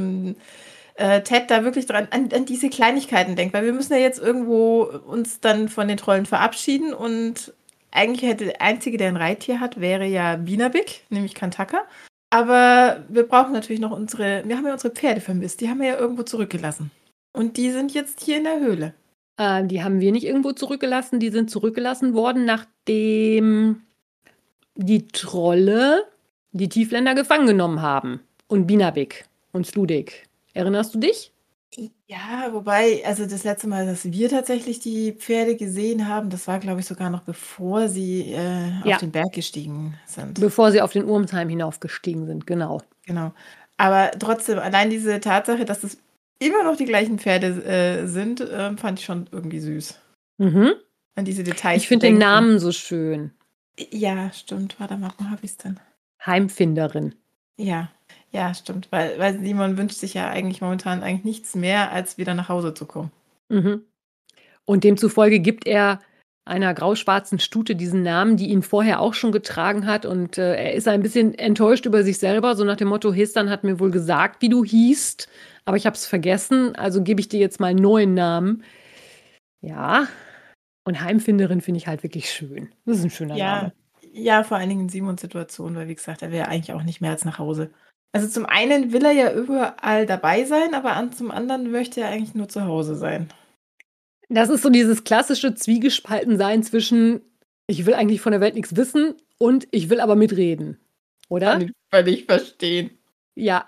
Ted da wirklich dran an diese Kleinigkeiten denkt, weil wir müssen ja jetzt irgendwo uns dann von den Trollen verabschieden und eigentlich hätte der Einzige, der ein Reittier hat, wäre ja Binabik, nämlich Kantaka. Aber wir brauchen natürlich noch wir haben ja unsere Pferde vermisst, die haben wir ja irgendwo zurückgelassen. Und die sind jetzt hier in der Höhle. Die haben wir nicht irgendwo zurückgelassen, die sind zurückgelassen worden, nachdem die Trolle die Tiefländer gefangen genommen haben. Und Binabik und Sludik. Erinnerst du dich? Ja, wobei, also das letzte Mal, dass wir tatsächlich die Pferde gesehen haben, das war, glaube ich, sogar noch bevor sie Ja. auf den Berg gestiegen sind. Bevor sie auf den Urmsheim hinaufgestiegen sind, genau. Genau. Aber trotzdem, allein diese Tatsache, dass es immer noch die gleichen Pferde sind, fand ich schon irgendwie süß. Mhm. An diese Details. Ich finde den Namen so schön. Ja, stimmt. Warte mal, wo habe ich es denn? Heimfinderin. Ja, stimmt. Weil Simon wünscht sich ja eigentlich momentan eigentlich nichts mehr, als wieder nach Hause zu kommen. Mhm. Und demzufolge gibt er einer grauschwarzen Stute diesen Namen, die ihn vorher auch schon getragen hat. Und er ist ein bisschen enttäuscht über sich selber, so nach dem Motto, Hestan hat mir wohl gesagt, wie du hießt, aber ich habe es vergessen, also gebe ich dir jetzt mal einen neuen Namen. Ja, und Heimfinderin finde ich halt wirklich schön. Das ist ein schöner Name. Ja, vor allen Dingen in Simons Situation, weil wie gesagt, er will ja eigentlich auch nicht mehr als nach Hause. Also zum einen will er ja überall dabei sein, aber zum anderen möchte er eigentlich nur zu Hause sein. Das ist so dieses klassische Zwiegespaltensein zwischen, ich will eigentlich von der Welt nichts wissen und ich will aber mitreden, oder? Kann ich völlig verstehen. Ja,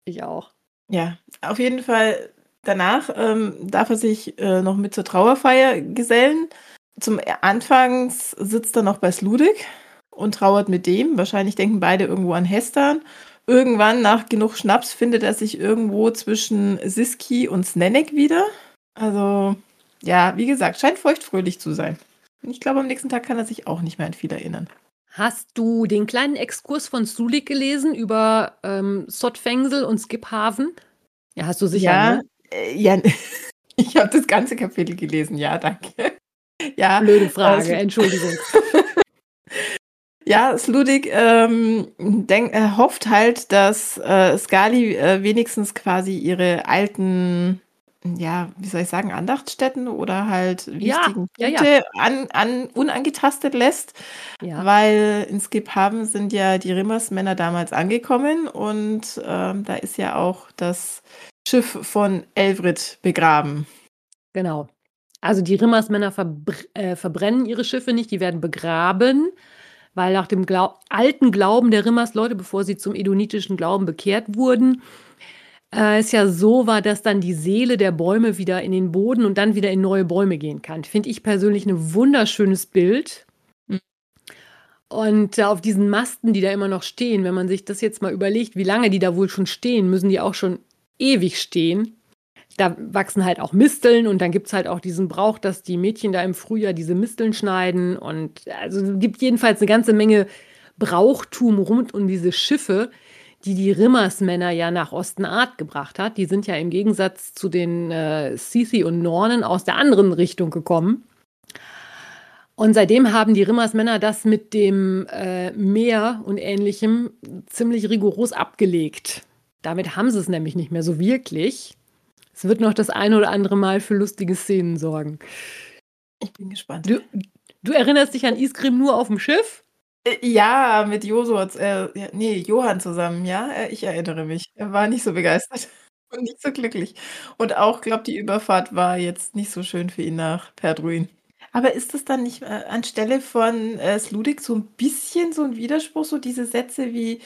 Ich auch. Ja, auf jeden Fall danach darf er sich noch mit zur Trauerfeier gesellen. Zum Anfangs sitzt er noch bei Sludik und trauert mit dem. Wahrscheinlich denken beide irgendwo an Hestan. Irgendwann, nach genug Schnaps, findet er sich irgendwo zwischen Siski und Snennek wieder. Also, ja, wie gesagt, scheint feuchtfröhlich zu sein. Und ich glaube, am nächsten Tag kann er sich auch nicht mehr an viel erinnern. Hast du den kleinen Exkurs von Sulik gelesen über Sottfengsel und Skiphaven? Ja, hast du sicher, Ja, ne? ja, ich habe das ganze Kapitel gelesen. Ja, danke. Ja, Blöde Frage, Entschuldigung. ja, Sludik hofft halt, dass Skali wenigstens quasi ihre alten, ja, wie soll ich sagen, Andachtsstätten oder halt wichtigen Ja. Punkte unangetastet lässt, Ja. weil in Skiphaven sind ja die Rimmersmänner damals angekommen und da ist ja auch das Schiff von Elvrid begraben. Genau. Also die Rimmersmänner verbrennen ihre Schiffe nicht, die werden begraben, weil nach dem alten Glauben der Rimmersleute, bevor sie zum edonitischen Glauben bekehrt wurden, es ja so war, dass dann die Seele der Bäume wieder in den Boden und dann wieder in neue Bäume gehen kann. Finde ich persönlich ein wunderschönes Bild. Mhm. Und auf diesen Masten, die da immer noch stehen, wenn man sich das jetzt mal überlegt, wie lange die da wohl schon stehen, müssen die auch schon ewig stehen. Da wachsen halt auch Misteln und dann gibt es halt auch diesen Brauch, dass die Mädchen da im Frühjahr diese Misteln schneiden. Und also es gibt jedenfalls eine ganze Menge Brauchtum rund um diese Schiffe, die Rimmersmänner ja nach Ostenart gebracht hat. Die sind ja im Gegensatz zu den Sithi und Nornen aus der anderen Richtung gekommen. Und seitdem haben die Rimmersmänner das mit dem Meer und Ähnlichem ziemlich rigoros abgelegt. Damit haben sie es nämlich nicht mehr so wirklich. Es wird noch das eine oder andere Mal für lustige Szenen sorgen. Ich bin gespannt. Du erinnerst dich an Isgrim nur auf dem Schiff? Ja, mit Johann zusammen, ja, ich erinnere mich. Er war nicht so begeistert und nicht so glücklich. Und auch, glaube die Überfahrt war jetzt nicht so schön für ihn nach Perdruin. Aber ist das dann nicht anstelle von Sludik so ein bisschen so ein Widerspruch, so diese Sätze wie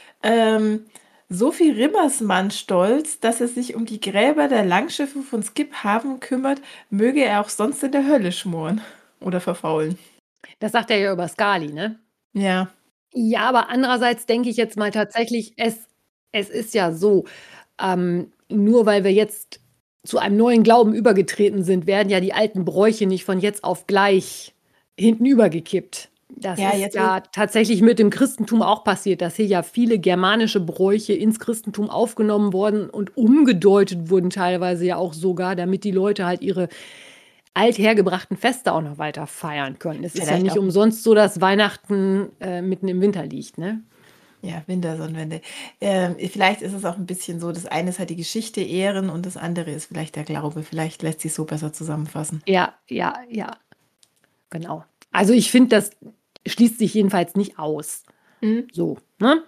so viel Rimmersmann stolz, dass er sich um die Gräber der Langschiffe von Skiphaven kümmert, möge er auch sonst in der Hölle schmoren oder verfaulen. Das sagt er ja über Skali, ne? Ja. Ja, aber andererseits denke ich jetzt mal tatsächlich, es ist ja so, nur weil wir jetzt zu einem neuen Glauben übergetreten sind, werden ja die alten Bräuche nicht von jetzt auf gleich hinten übergekippt. Das Ja, ist jetzt ja tatsächlich mit dem Christentum auch passiert, dass hier ja viele germanische Bräuche ins Christentum aufgenommen wurden und umgedeutet wurden teilweise ja auch sogar, damit die Leute halt ihre althergebrachten Feste auch noch weiter feiern können. Es ist ja Vielleicht nicht auch. umsonst so, dass Weihnachten mitten im Winter liegt, ne? Ja, Wintersonnenwende. Vielleicht ist es auch ein bisschen so, das eine ist halt die Geschichte ehren und das andere ist vielleicht der Glaube. Vielleicht lässt sich so besser zusammenfassen. Ja. Genau. Also ich finde, das schließt sich jedenfalls nicht aus. Mhm. So, ne?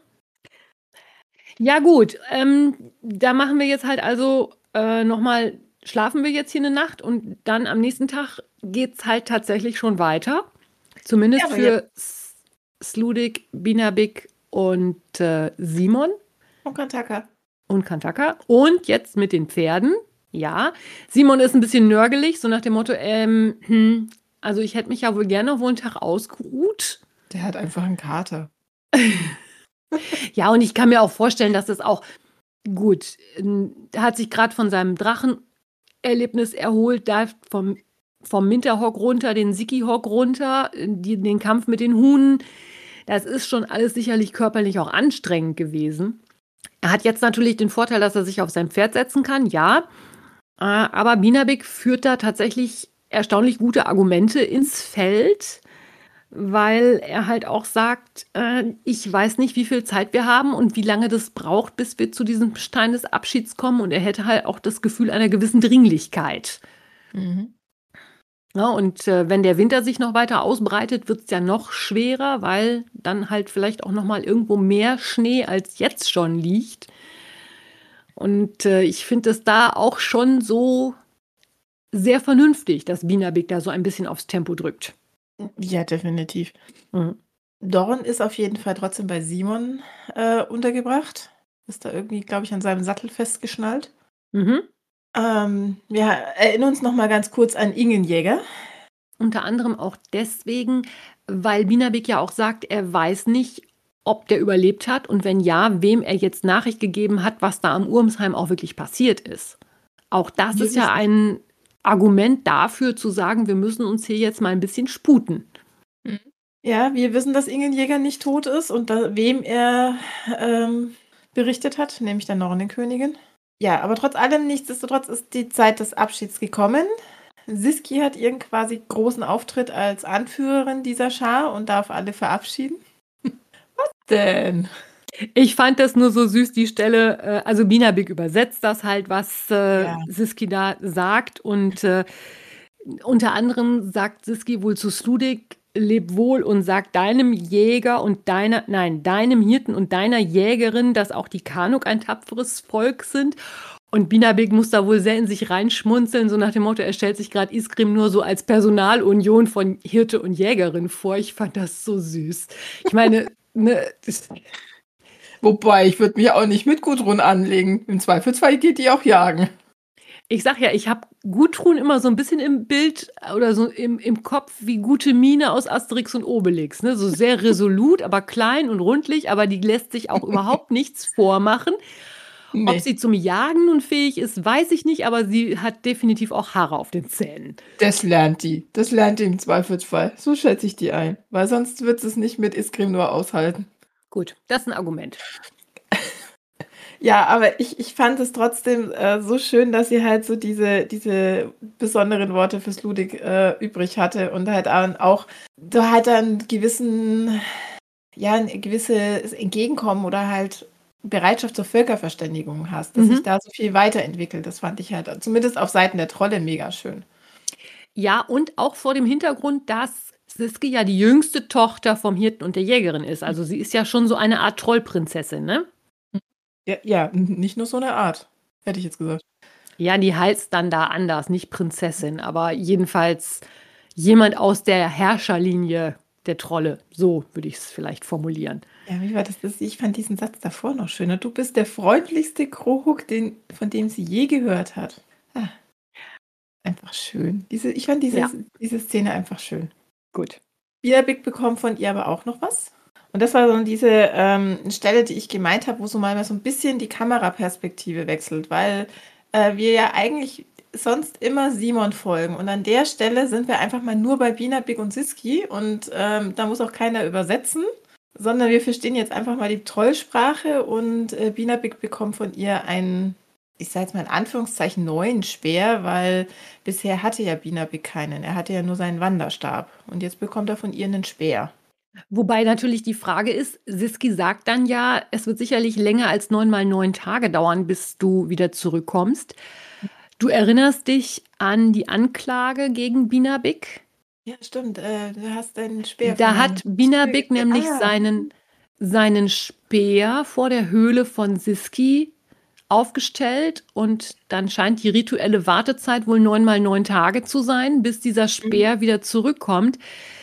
Ja, gut. Da machen wir jetzt halt also nochmal, schlafen wir jetzt hier eine Nacht und dann am nächsten Tag geht es halt tatsächlich schon weiter. Zumindest Ja, aber für Sludik, Binabik und Simon Und Kantaka. und Kantaka. Und jetzt mit den Pferden. Ja, Simon ist ein bisschen nörgelig, so nach dem Motto, also ich hätte mich ja wohl gerne noch wohl einen Tag ausgeruht. Der hat einfach einen Kater. Ja, und ich kann mir auch vorstellen, dass das auch gut, er hat sich gerade von seinem Drachenerlebnis erholt, da vom Minterhock runter, den Siki-Hock runter, den Kampf mit den Huhnen. Das ist schon alles sicherlich körperlich auch anstrengend gewesen. Er hat jetzt natürlich den Vorteil, dass er sich auf sein Pferd setzen kann, ja. Aber Binabik führt da tatsächlich erstaunlich gute Argumente ins Feld, weil er halt auch sagt, ich weiß nicht, wie viel Zeit wir haben und wie lange das braucht, bis wir zu diesem Stein des Abschieds kommen. Und er hätte halt auch das Gefühl einer gewissen Dringlichkeit. Mhm. Ja, und wenn der Winter sich noch weiter ausbreitet, wird es ja noch schwerer, weil dann halt vielleicht auch noch mal irgendwo mehr Schnee als jetzt schon liegt. Und ich finde es da auch schon so sehr vernünftig, dass Binabik da so ein bisschen aufs Tempo drückt. Ja, definitiv. Mhm. Dorn ist auf jeden Fall trotzdem bei Simon untergebracht. Ist da irgendwie, glaube ich, an seinem Sattel festgeschnallt. Mhm. Wir erinnern uns noch mal ganz kurz an Ingenjäger. Unter anderem auch deswegen, weil Binabik ja auch sagt, er weiß nicht, ob der überlebt hat und wenn ja, wem er jetzt Nachricht gegeben hat, was da am Urmsheim auch wirklich passiert ist. Auch das Wir ist ja wissen- ein Argument dafür zu sagen, wir müssen uns hier jetzt mal ein bisschen sputen. Ja, wir wissen, dass Ingenjäger nicht tot ist und wem er berichtet hat, nämlich der Nornenkönigin. Ja, aber trotz allem, nichtsdestotrotz ist die Zeit des Abschieds gekommen. Siski hat ihren quasi großen Auftritt als Anführerin dieser Schar und darf alle verabschieden. Was denn? Ich fand das nur so süß, die Stelle, also Binabik übersetzt das halt, was Siski da sagt und unter anderem sagt Siski wohl zu Sludig, leb wohl und sagt deinem Jäger und deinem Hirten und deiner Jägerin, dass auch die Kanuk ein tapferes Volk sind. Und Binabik muss da wohl sehr in sich reinschmunzeln, so nach dem Motto, er stellt sich gerade Iskrim nur so als Personalunion von Hirte und Jägerin vor. Ich fand das so süß. Ich meine, Wobei, ich würde mich auch nicht mit Gudrun anlegen. Im Zweifelsfall geht die auch jagen. ich sag ja, ich habe Gudrun immer so ein bisschen im Bild oder so im Kopf wie gute Mine aus Asterix und Obelix. Ne? So sehr resolut, aber klein und rundlich, aber die lässt sich auch überhaupt nichts vormachen. Nee. Ob sie zum Jagen nun fähig ist, weiß ich nicht, aber sie hat definitiv auch Haare auf den Zähnen. Das lernt die. Das lernt die im Zweifelsfall. So schätze ich die ein. Weil sonst wird es nicht mit Iskrim nur aushalten. Gut, das ist ein Argument. Ja, aber ich fand es trotzdem so schön, dass sie halt so diese besonderen Worte für Sludig übrig hatte und halt auch du halt ein gewisses Entgegenkommen oder halt Bereitschaft zur Völkerverständigung hast, dass sich da so viel weiterentwickelt. Das fand ich halt zumindest auf Seiten der Trolle mega schön. Ja, und auch vor dem Hintergrund, dass Siski ja die jüngste Tochter vom Hirten und der Jägerin ist. Also sie ist ja schon so eine Art Trollprinzessin, ne? Ja, nicht nur so eine Art, hätte ich jetzt gesagt. Ja, die heißt dann da anders, nicht Prinzessin, aber jedenfalls jemand aus der Herrscherlinie der Trolle. So würde ich es vielleicht formulieren. Ja, wie war das? Ich fand diesen Satz davor noch schöner. Du bist der freundlichste Krohuk, von dem sie je gehört hat. Ah, einfach schön. Ich fand diese Szene einfach schön. Gut. Binabik bekommt von ihr aber auch noch was. Und das war so diese Stelle, die ich gemeint habe, wo so mal so ein bisschen die Kameraperspektive wechselt, weil wir ja eigentlich sonst immer Simon folgen. Und an der Stelle sind wir einfach mal nur bei Binabik und Siski und da muss auch keiner übersetzen, sondern wir verstehen jetzt einfach mal die Trollsprache und Binabik bekommt von ihr einen, ich sage jetzt mal in Anführungszeichen, neuen Speer, weil bisher hatte ja Binabik keinen. Er hatte ja nur seinen Wanderstab. Und jetzt bekommt er von ihr einen Speer. Wobei natürlich die Frage ist, Siski sagt dann ja, es wird sicherlich länger als 9 mal 9 Tage dauern, bis du wieder zurückkommst. Du erinnerst dich an die Anklage gegen Binabik? Ja, stimmt. Du hast deinen Speer. Da hat Binabik nämlich seinen Speer vor der Höhle von Siski aufgestellt und dann scheint die rituelle Wartezeit wohl 9 mal 9 Tage zu sein, bis dieser Speer wieder zurückkommt.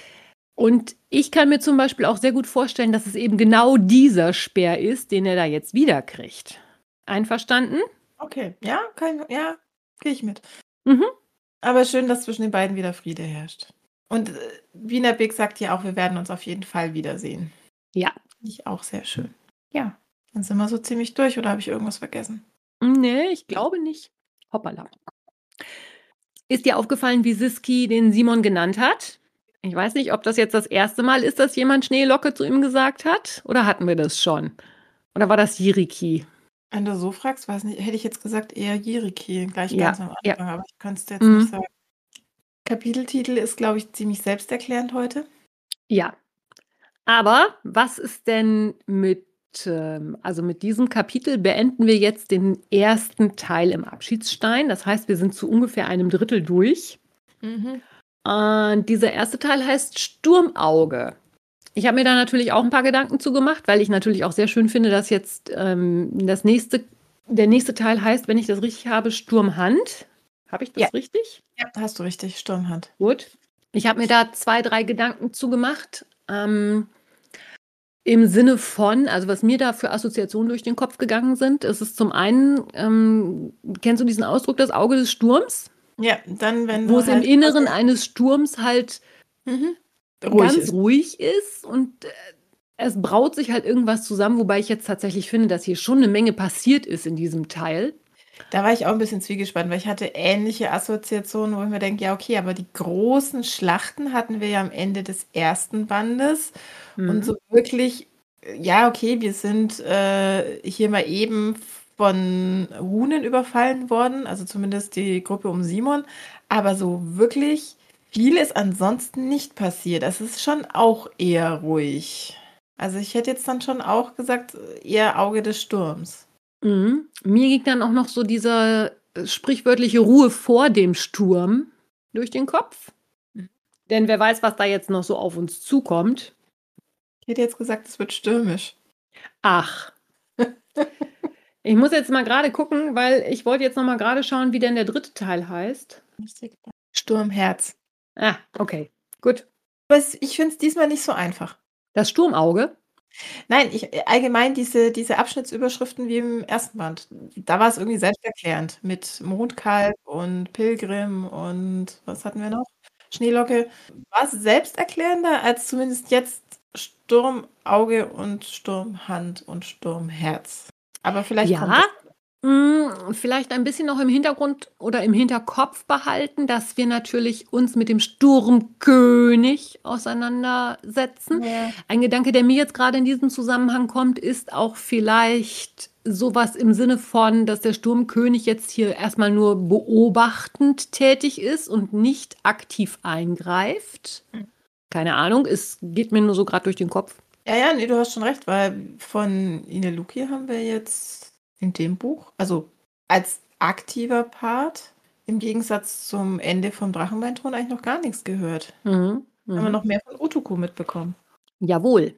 Und ich kann mir zum Beispiel auch sehr gut vorstellen, dass es eben genau dieser Speer ist, den er da jetzt wieder kriegt. Einverstanden? Okay, ja, gehe ich mit. Mhm. Aber schön, dass zwischen den beiden wieder Friede herrscht. Und Binabik sagt ja auch, wir werden uns auf jeden Fall wiedersehen. Ja. Finde ich auch sehr schön. Ja, dann sind wir so ziemlich durch, oder habe ich irgendwas vergessen? Nee, ich glaube nicht. Hoppala. Ist dir aufgefallen, wie Siski den Simon genannt hat? Ich weiß nicht, ob das jetzt das erste Mal ist, dass jemand Schneelocke zu ihm gesagt hat. Oder hatten wir das schon? Oder war das Jiriki? Wenn du so fragst, weiß nicht, hätte ich jetzt gesagt eher Jiriki, gleich ganz am Anfang, aber ich kann es dir jetzt nicht sagen. Kapiteltitel ist, glaube ich, ziemlich selbsterklärend heute. Ja. Aber was ist denn mit diesem Kapitel beenden wir jetzt den ersten Teil im Abschiedsstein. Das heißt, wir sind zu ungefähr einem Drittel durch. Und dieser erste Teil heißt Sturmauge. Ich habe mir da natürlich auch ein paar Gedanken zu gemacht, weil ich natürlich auch sehr schön finde, dass jetzt der nächste Teil heißt, wenn ich das richtig habe, Sturmhand. Habe ich das richtig? Ja, hast du richtig, Sturmhand. Gut. Ich habe mir da 2, 3 Gedanken zu gemacht. Im Sinne von, also was mir da für Assoziationen durch den Kopf gegangen sind, ist es zum einen, kennst du diesen Ausdruck, das Auge des Sturms? Ja, dann, wenn Wo du es im halt Inneren eines Sturms halt ruhig ganz ist. ruhig ist und es braut sich halt irgendwas zusammen, wobei ich jetzt tatsächlich finde, dass hier schon eine Menge passiert ist in diesem Teil. Da war ich auch ein bisschen zwiegespalten, weil ich hatte ähnliche Assoziationen, wo ich mir denke, ja, okay, aber die großen Schlachten hatten wir ja am Ende des ersten Bandes. Und so wirklich, ja, okay, wir sind hier mal eben von Hunen überfallen worden, also zumindest die Gruppe um Simon. Aber so wirklich viel ist ansonsten nicht passiert. Es ist schon auch eher ruhig. Also ich hätte jetzt dann schon auch gesagt, eher Auge des Sturms. Mhm. Mir ging dann auch noch so dieser sprichwörtliche Ruhe vor dem Sturm durch den Kopf. Denn wer weiß, was da jetzt noch so auf uns zukommt. Ich hätte jetzt gesagt, es wird stürmisch. Ach. Ich muss jetzt mal gerade gucken, weil ich wollte jetzt noch mal gerade schauen, wie denn der dritte Teil heißt. Sturmherz. Ah, okay. Gut. Aber ich finde es diesmal nicht so einfach. Das Sturmauge. Nein, allgemein diese Abschnittsüberschriften wie im ersten Band, da war es irgendwie selbsterklärend mit Mondkalb und Pilgrim und was hatten wir noch? Schneelocke. War es selbsterklärender als zumindest jetzt Sturmauge und Sturmhand und Sturmherz. Aber vielleicht kommt Ja, das. vielleicht ein bisschen noch im Hintergrund oder im Hinterkopf behalten, dass wir natürlich uns mit dem Sturmkönig auseinandersetzen. Ja. Ein Gedanke, der mir jetzt gerade in diesem Zusammenhang kommt, ist auch vielleicht sowas im Sinne von, dass der Sturmkönig jetzt hier erstmal nur beobachtend tätig ist und nicht aktiv eingreift. Keine Ahnung, es geht mir nur so gerade durch den Kopf. Ja, nee, du hast schon recht, weil von Ineluki haben wir jetzt in dem Buch, also als aktiver Part, im Gegensatz zum Ende vom Drachenbeinthron eigentlich noch gar nichts gehört. Haben wir noch mehr von Utuku mitbekommen. Jawohl.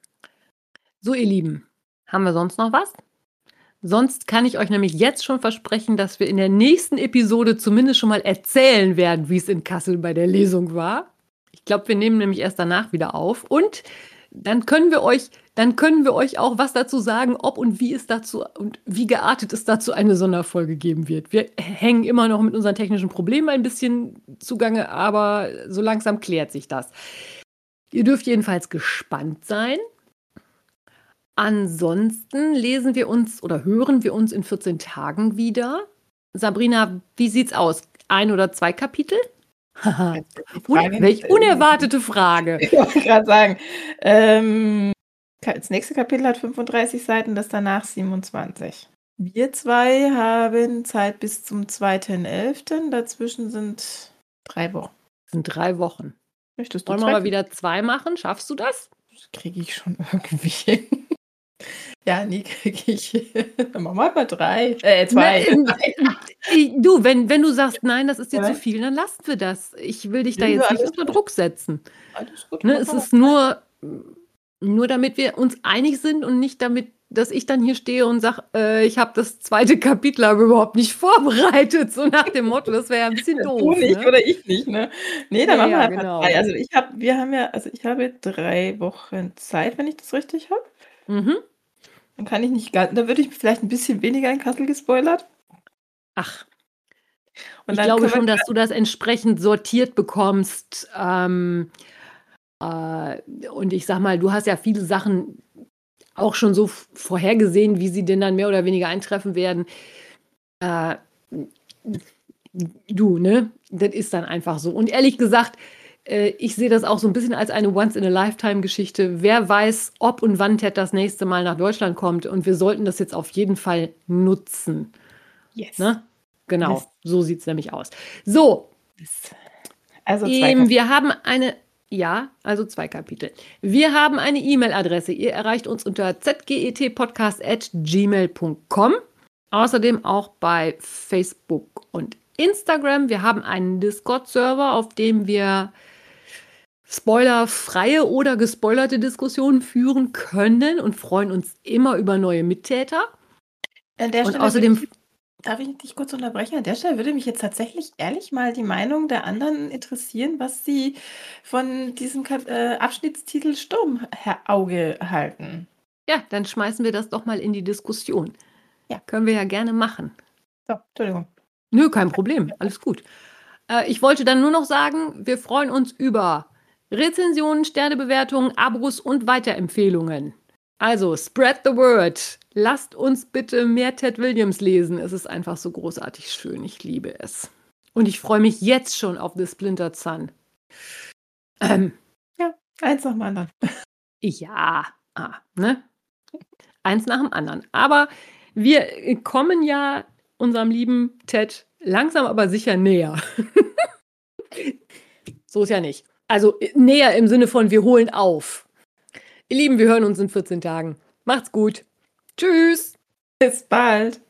So, ihr Lieben, haben wir sonst noch was? Sonst kann ich euch nämlich jetzt schon versprechen, dass wir in der nächsten Episode zumindest schon mal erzählen werden, wie es in Kassel bei der Lesung war. Ich glaube, wir nehmen nämlich erst danach wieder auf. Und dann können wir euch auch was dazu sagen, ob und wie es dazu und wie geartet es dazu eine Sonderfolge geben wird. Wir hängen immer noch mit unseren technischen Problemen ein bisschen zugange, aber so langsam klärt sich das. Ihr dürft jedenfalls gespannt sein. Ansonsten lesen wir uns oder hören wir uns in 14 Tagen wieder. Sabrina, wie sieht's aus? 1 oder 2 Kapitel? Haha. Welch unerwartete Frage. Ich wollte gerade sagen, das nächste Kapitel hat 35 Seiten, das danach 27. Wir zwei haben Zeit bis zum 2.11. Dazwischen sind 3 Wochen. Das sind 3 Wochen. Möchtest du Wollen wir mal wieder 2 machen? Schaffst du das? Das kriege ich schon irgendwie hin. Ja, nie kriege ich. Dann machen wir mal 3. 2. Du, wenn du sagst, nein, das ist dir Ja. zu viel, dann lassen wir das. Ich will dich da Ja, jetzt nicht alles unter gut. Druck setzen. Alles gut. Ne, es ist nur damit wir uns einig sind und nicht damit, dass ich dann hier stehe und sage, ich habe das 2. Kapitel aber überhaupt nicht vorbereitet. So nach dem Motto, das wäre ja ein bisschen doof. Du nicht Ne? oder ich nicht, ne? Nee, dann machen wir Ja, einfach genau. 3. Also ich habe 3 Wochen Zeit, wenn ich das richtig habe. Mhm. Dann kann ich nicht ganz, da würde ich vielleicht ein bisschen weniger in Kassel gespoilert. Ach, Und ich dann glaube können wir schon, dass du das entsprechend sortiert bekommst. Und ich sag mal, du hast ja viele Sachen auch schon so vorhergesehen, wie sie denn dann mehr oder weniger eintreffen werden. Du, ne? Das ist dann einfach so. Und ehrlich gesagt, ich sehe das auch so ein bisschen als eine Once-in-a-Lifetime-Geschichte. Wer weiß, ob und wann Ted das nächste Mal nach Deutschland kommt. Und wir sollten das jetzt auf jeden Fall nutzen. Yes. Ne? Genau, Yes. so sieht es nämlich aus. So, Also 2 wir haben also 2 Kapitel. Wir haben eine E-Mail-Adresse. Ihr erreicht uns unter zgetpodcast@gmail.com. Außerdem auch bei Facebook und Instagram. Wir haben einen Discord-Server, auf dem wir spoilerfreie oder gespoilerte Diskussionen führen können und freuen uns immer über neue Mittäter. An der Und Stelle außerdem, Darf ich dich kurz unterbrechen? An der Stelle würde mich jetzt tatsächlich ehrlich mal die Meinung der anderen interessieren, was sie von diesem Abschnittstitel Sturmauge halten. Ja, dann schmeißen wir das doch mal in die Diskussion. Ja. Können wir ja gerne machen. So, Entschuldigung. Nö, kein Problem. Alles gut. Ich wollte dann nur noch sagen, wir freuen uns über Rezensionen, Sternebewertungen, Abos und Weiterempfehlungen. Also, spread the word. Lasst uns bitte mehr Ted Williams lesen. Es ist einfach so großartig schön. Ich liebe es. Und ich freue mich jetzt schon auf The Splintered Sun. Ja, eins nach dem anderen. Ja, ne? Eins nach dem anderen. Aber wir kommen ja unserem lieben Ted langsam aber sicher näher. So ist ja nicht. Also näher im Sinne von wir holen auf. Ihr Lieben, wir hören uns in 14 Tagen. Macht's gut. Tschüss. Bis bald.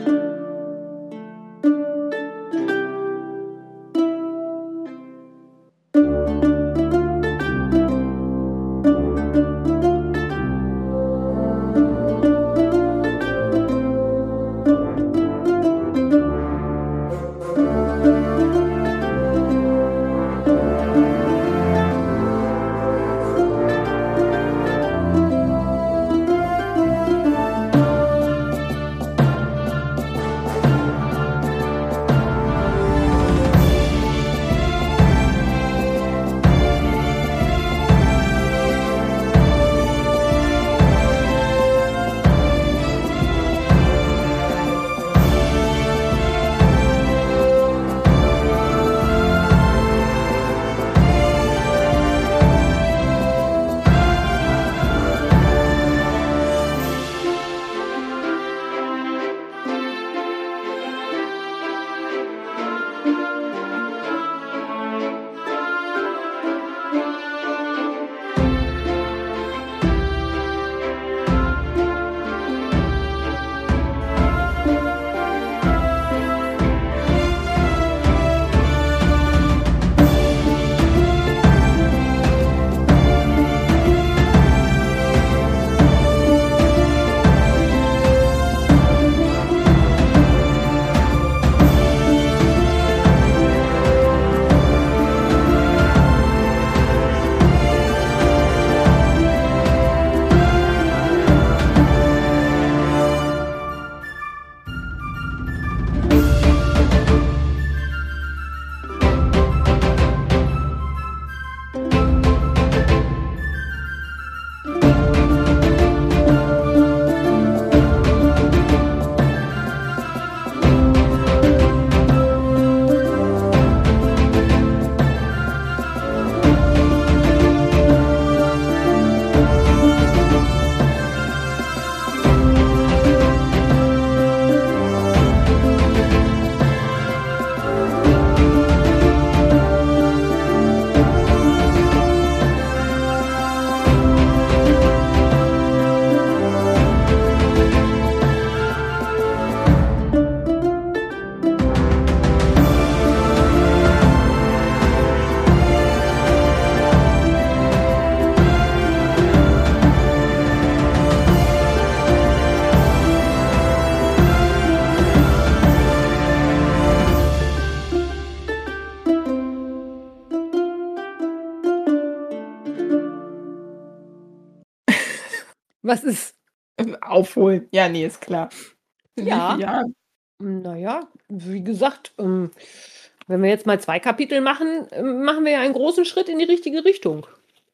Was ist? Aufholen. Ja, nee, ist klar. Ja. Ja. Naja, wie gesagt, wenn wir jetzt mal 2 Kapitel machen, machen wir ja einen großen Schritt in die richtige Richtung.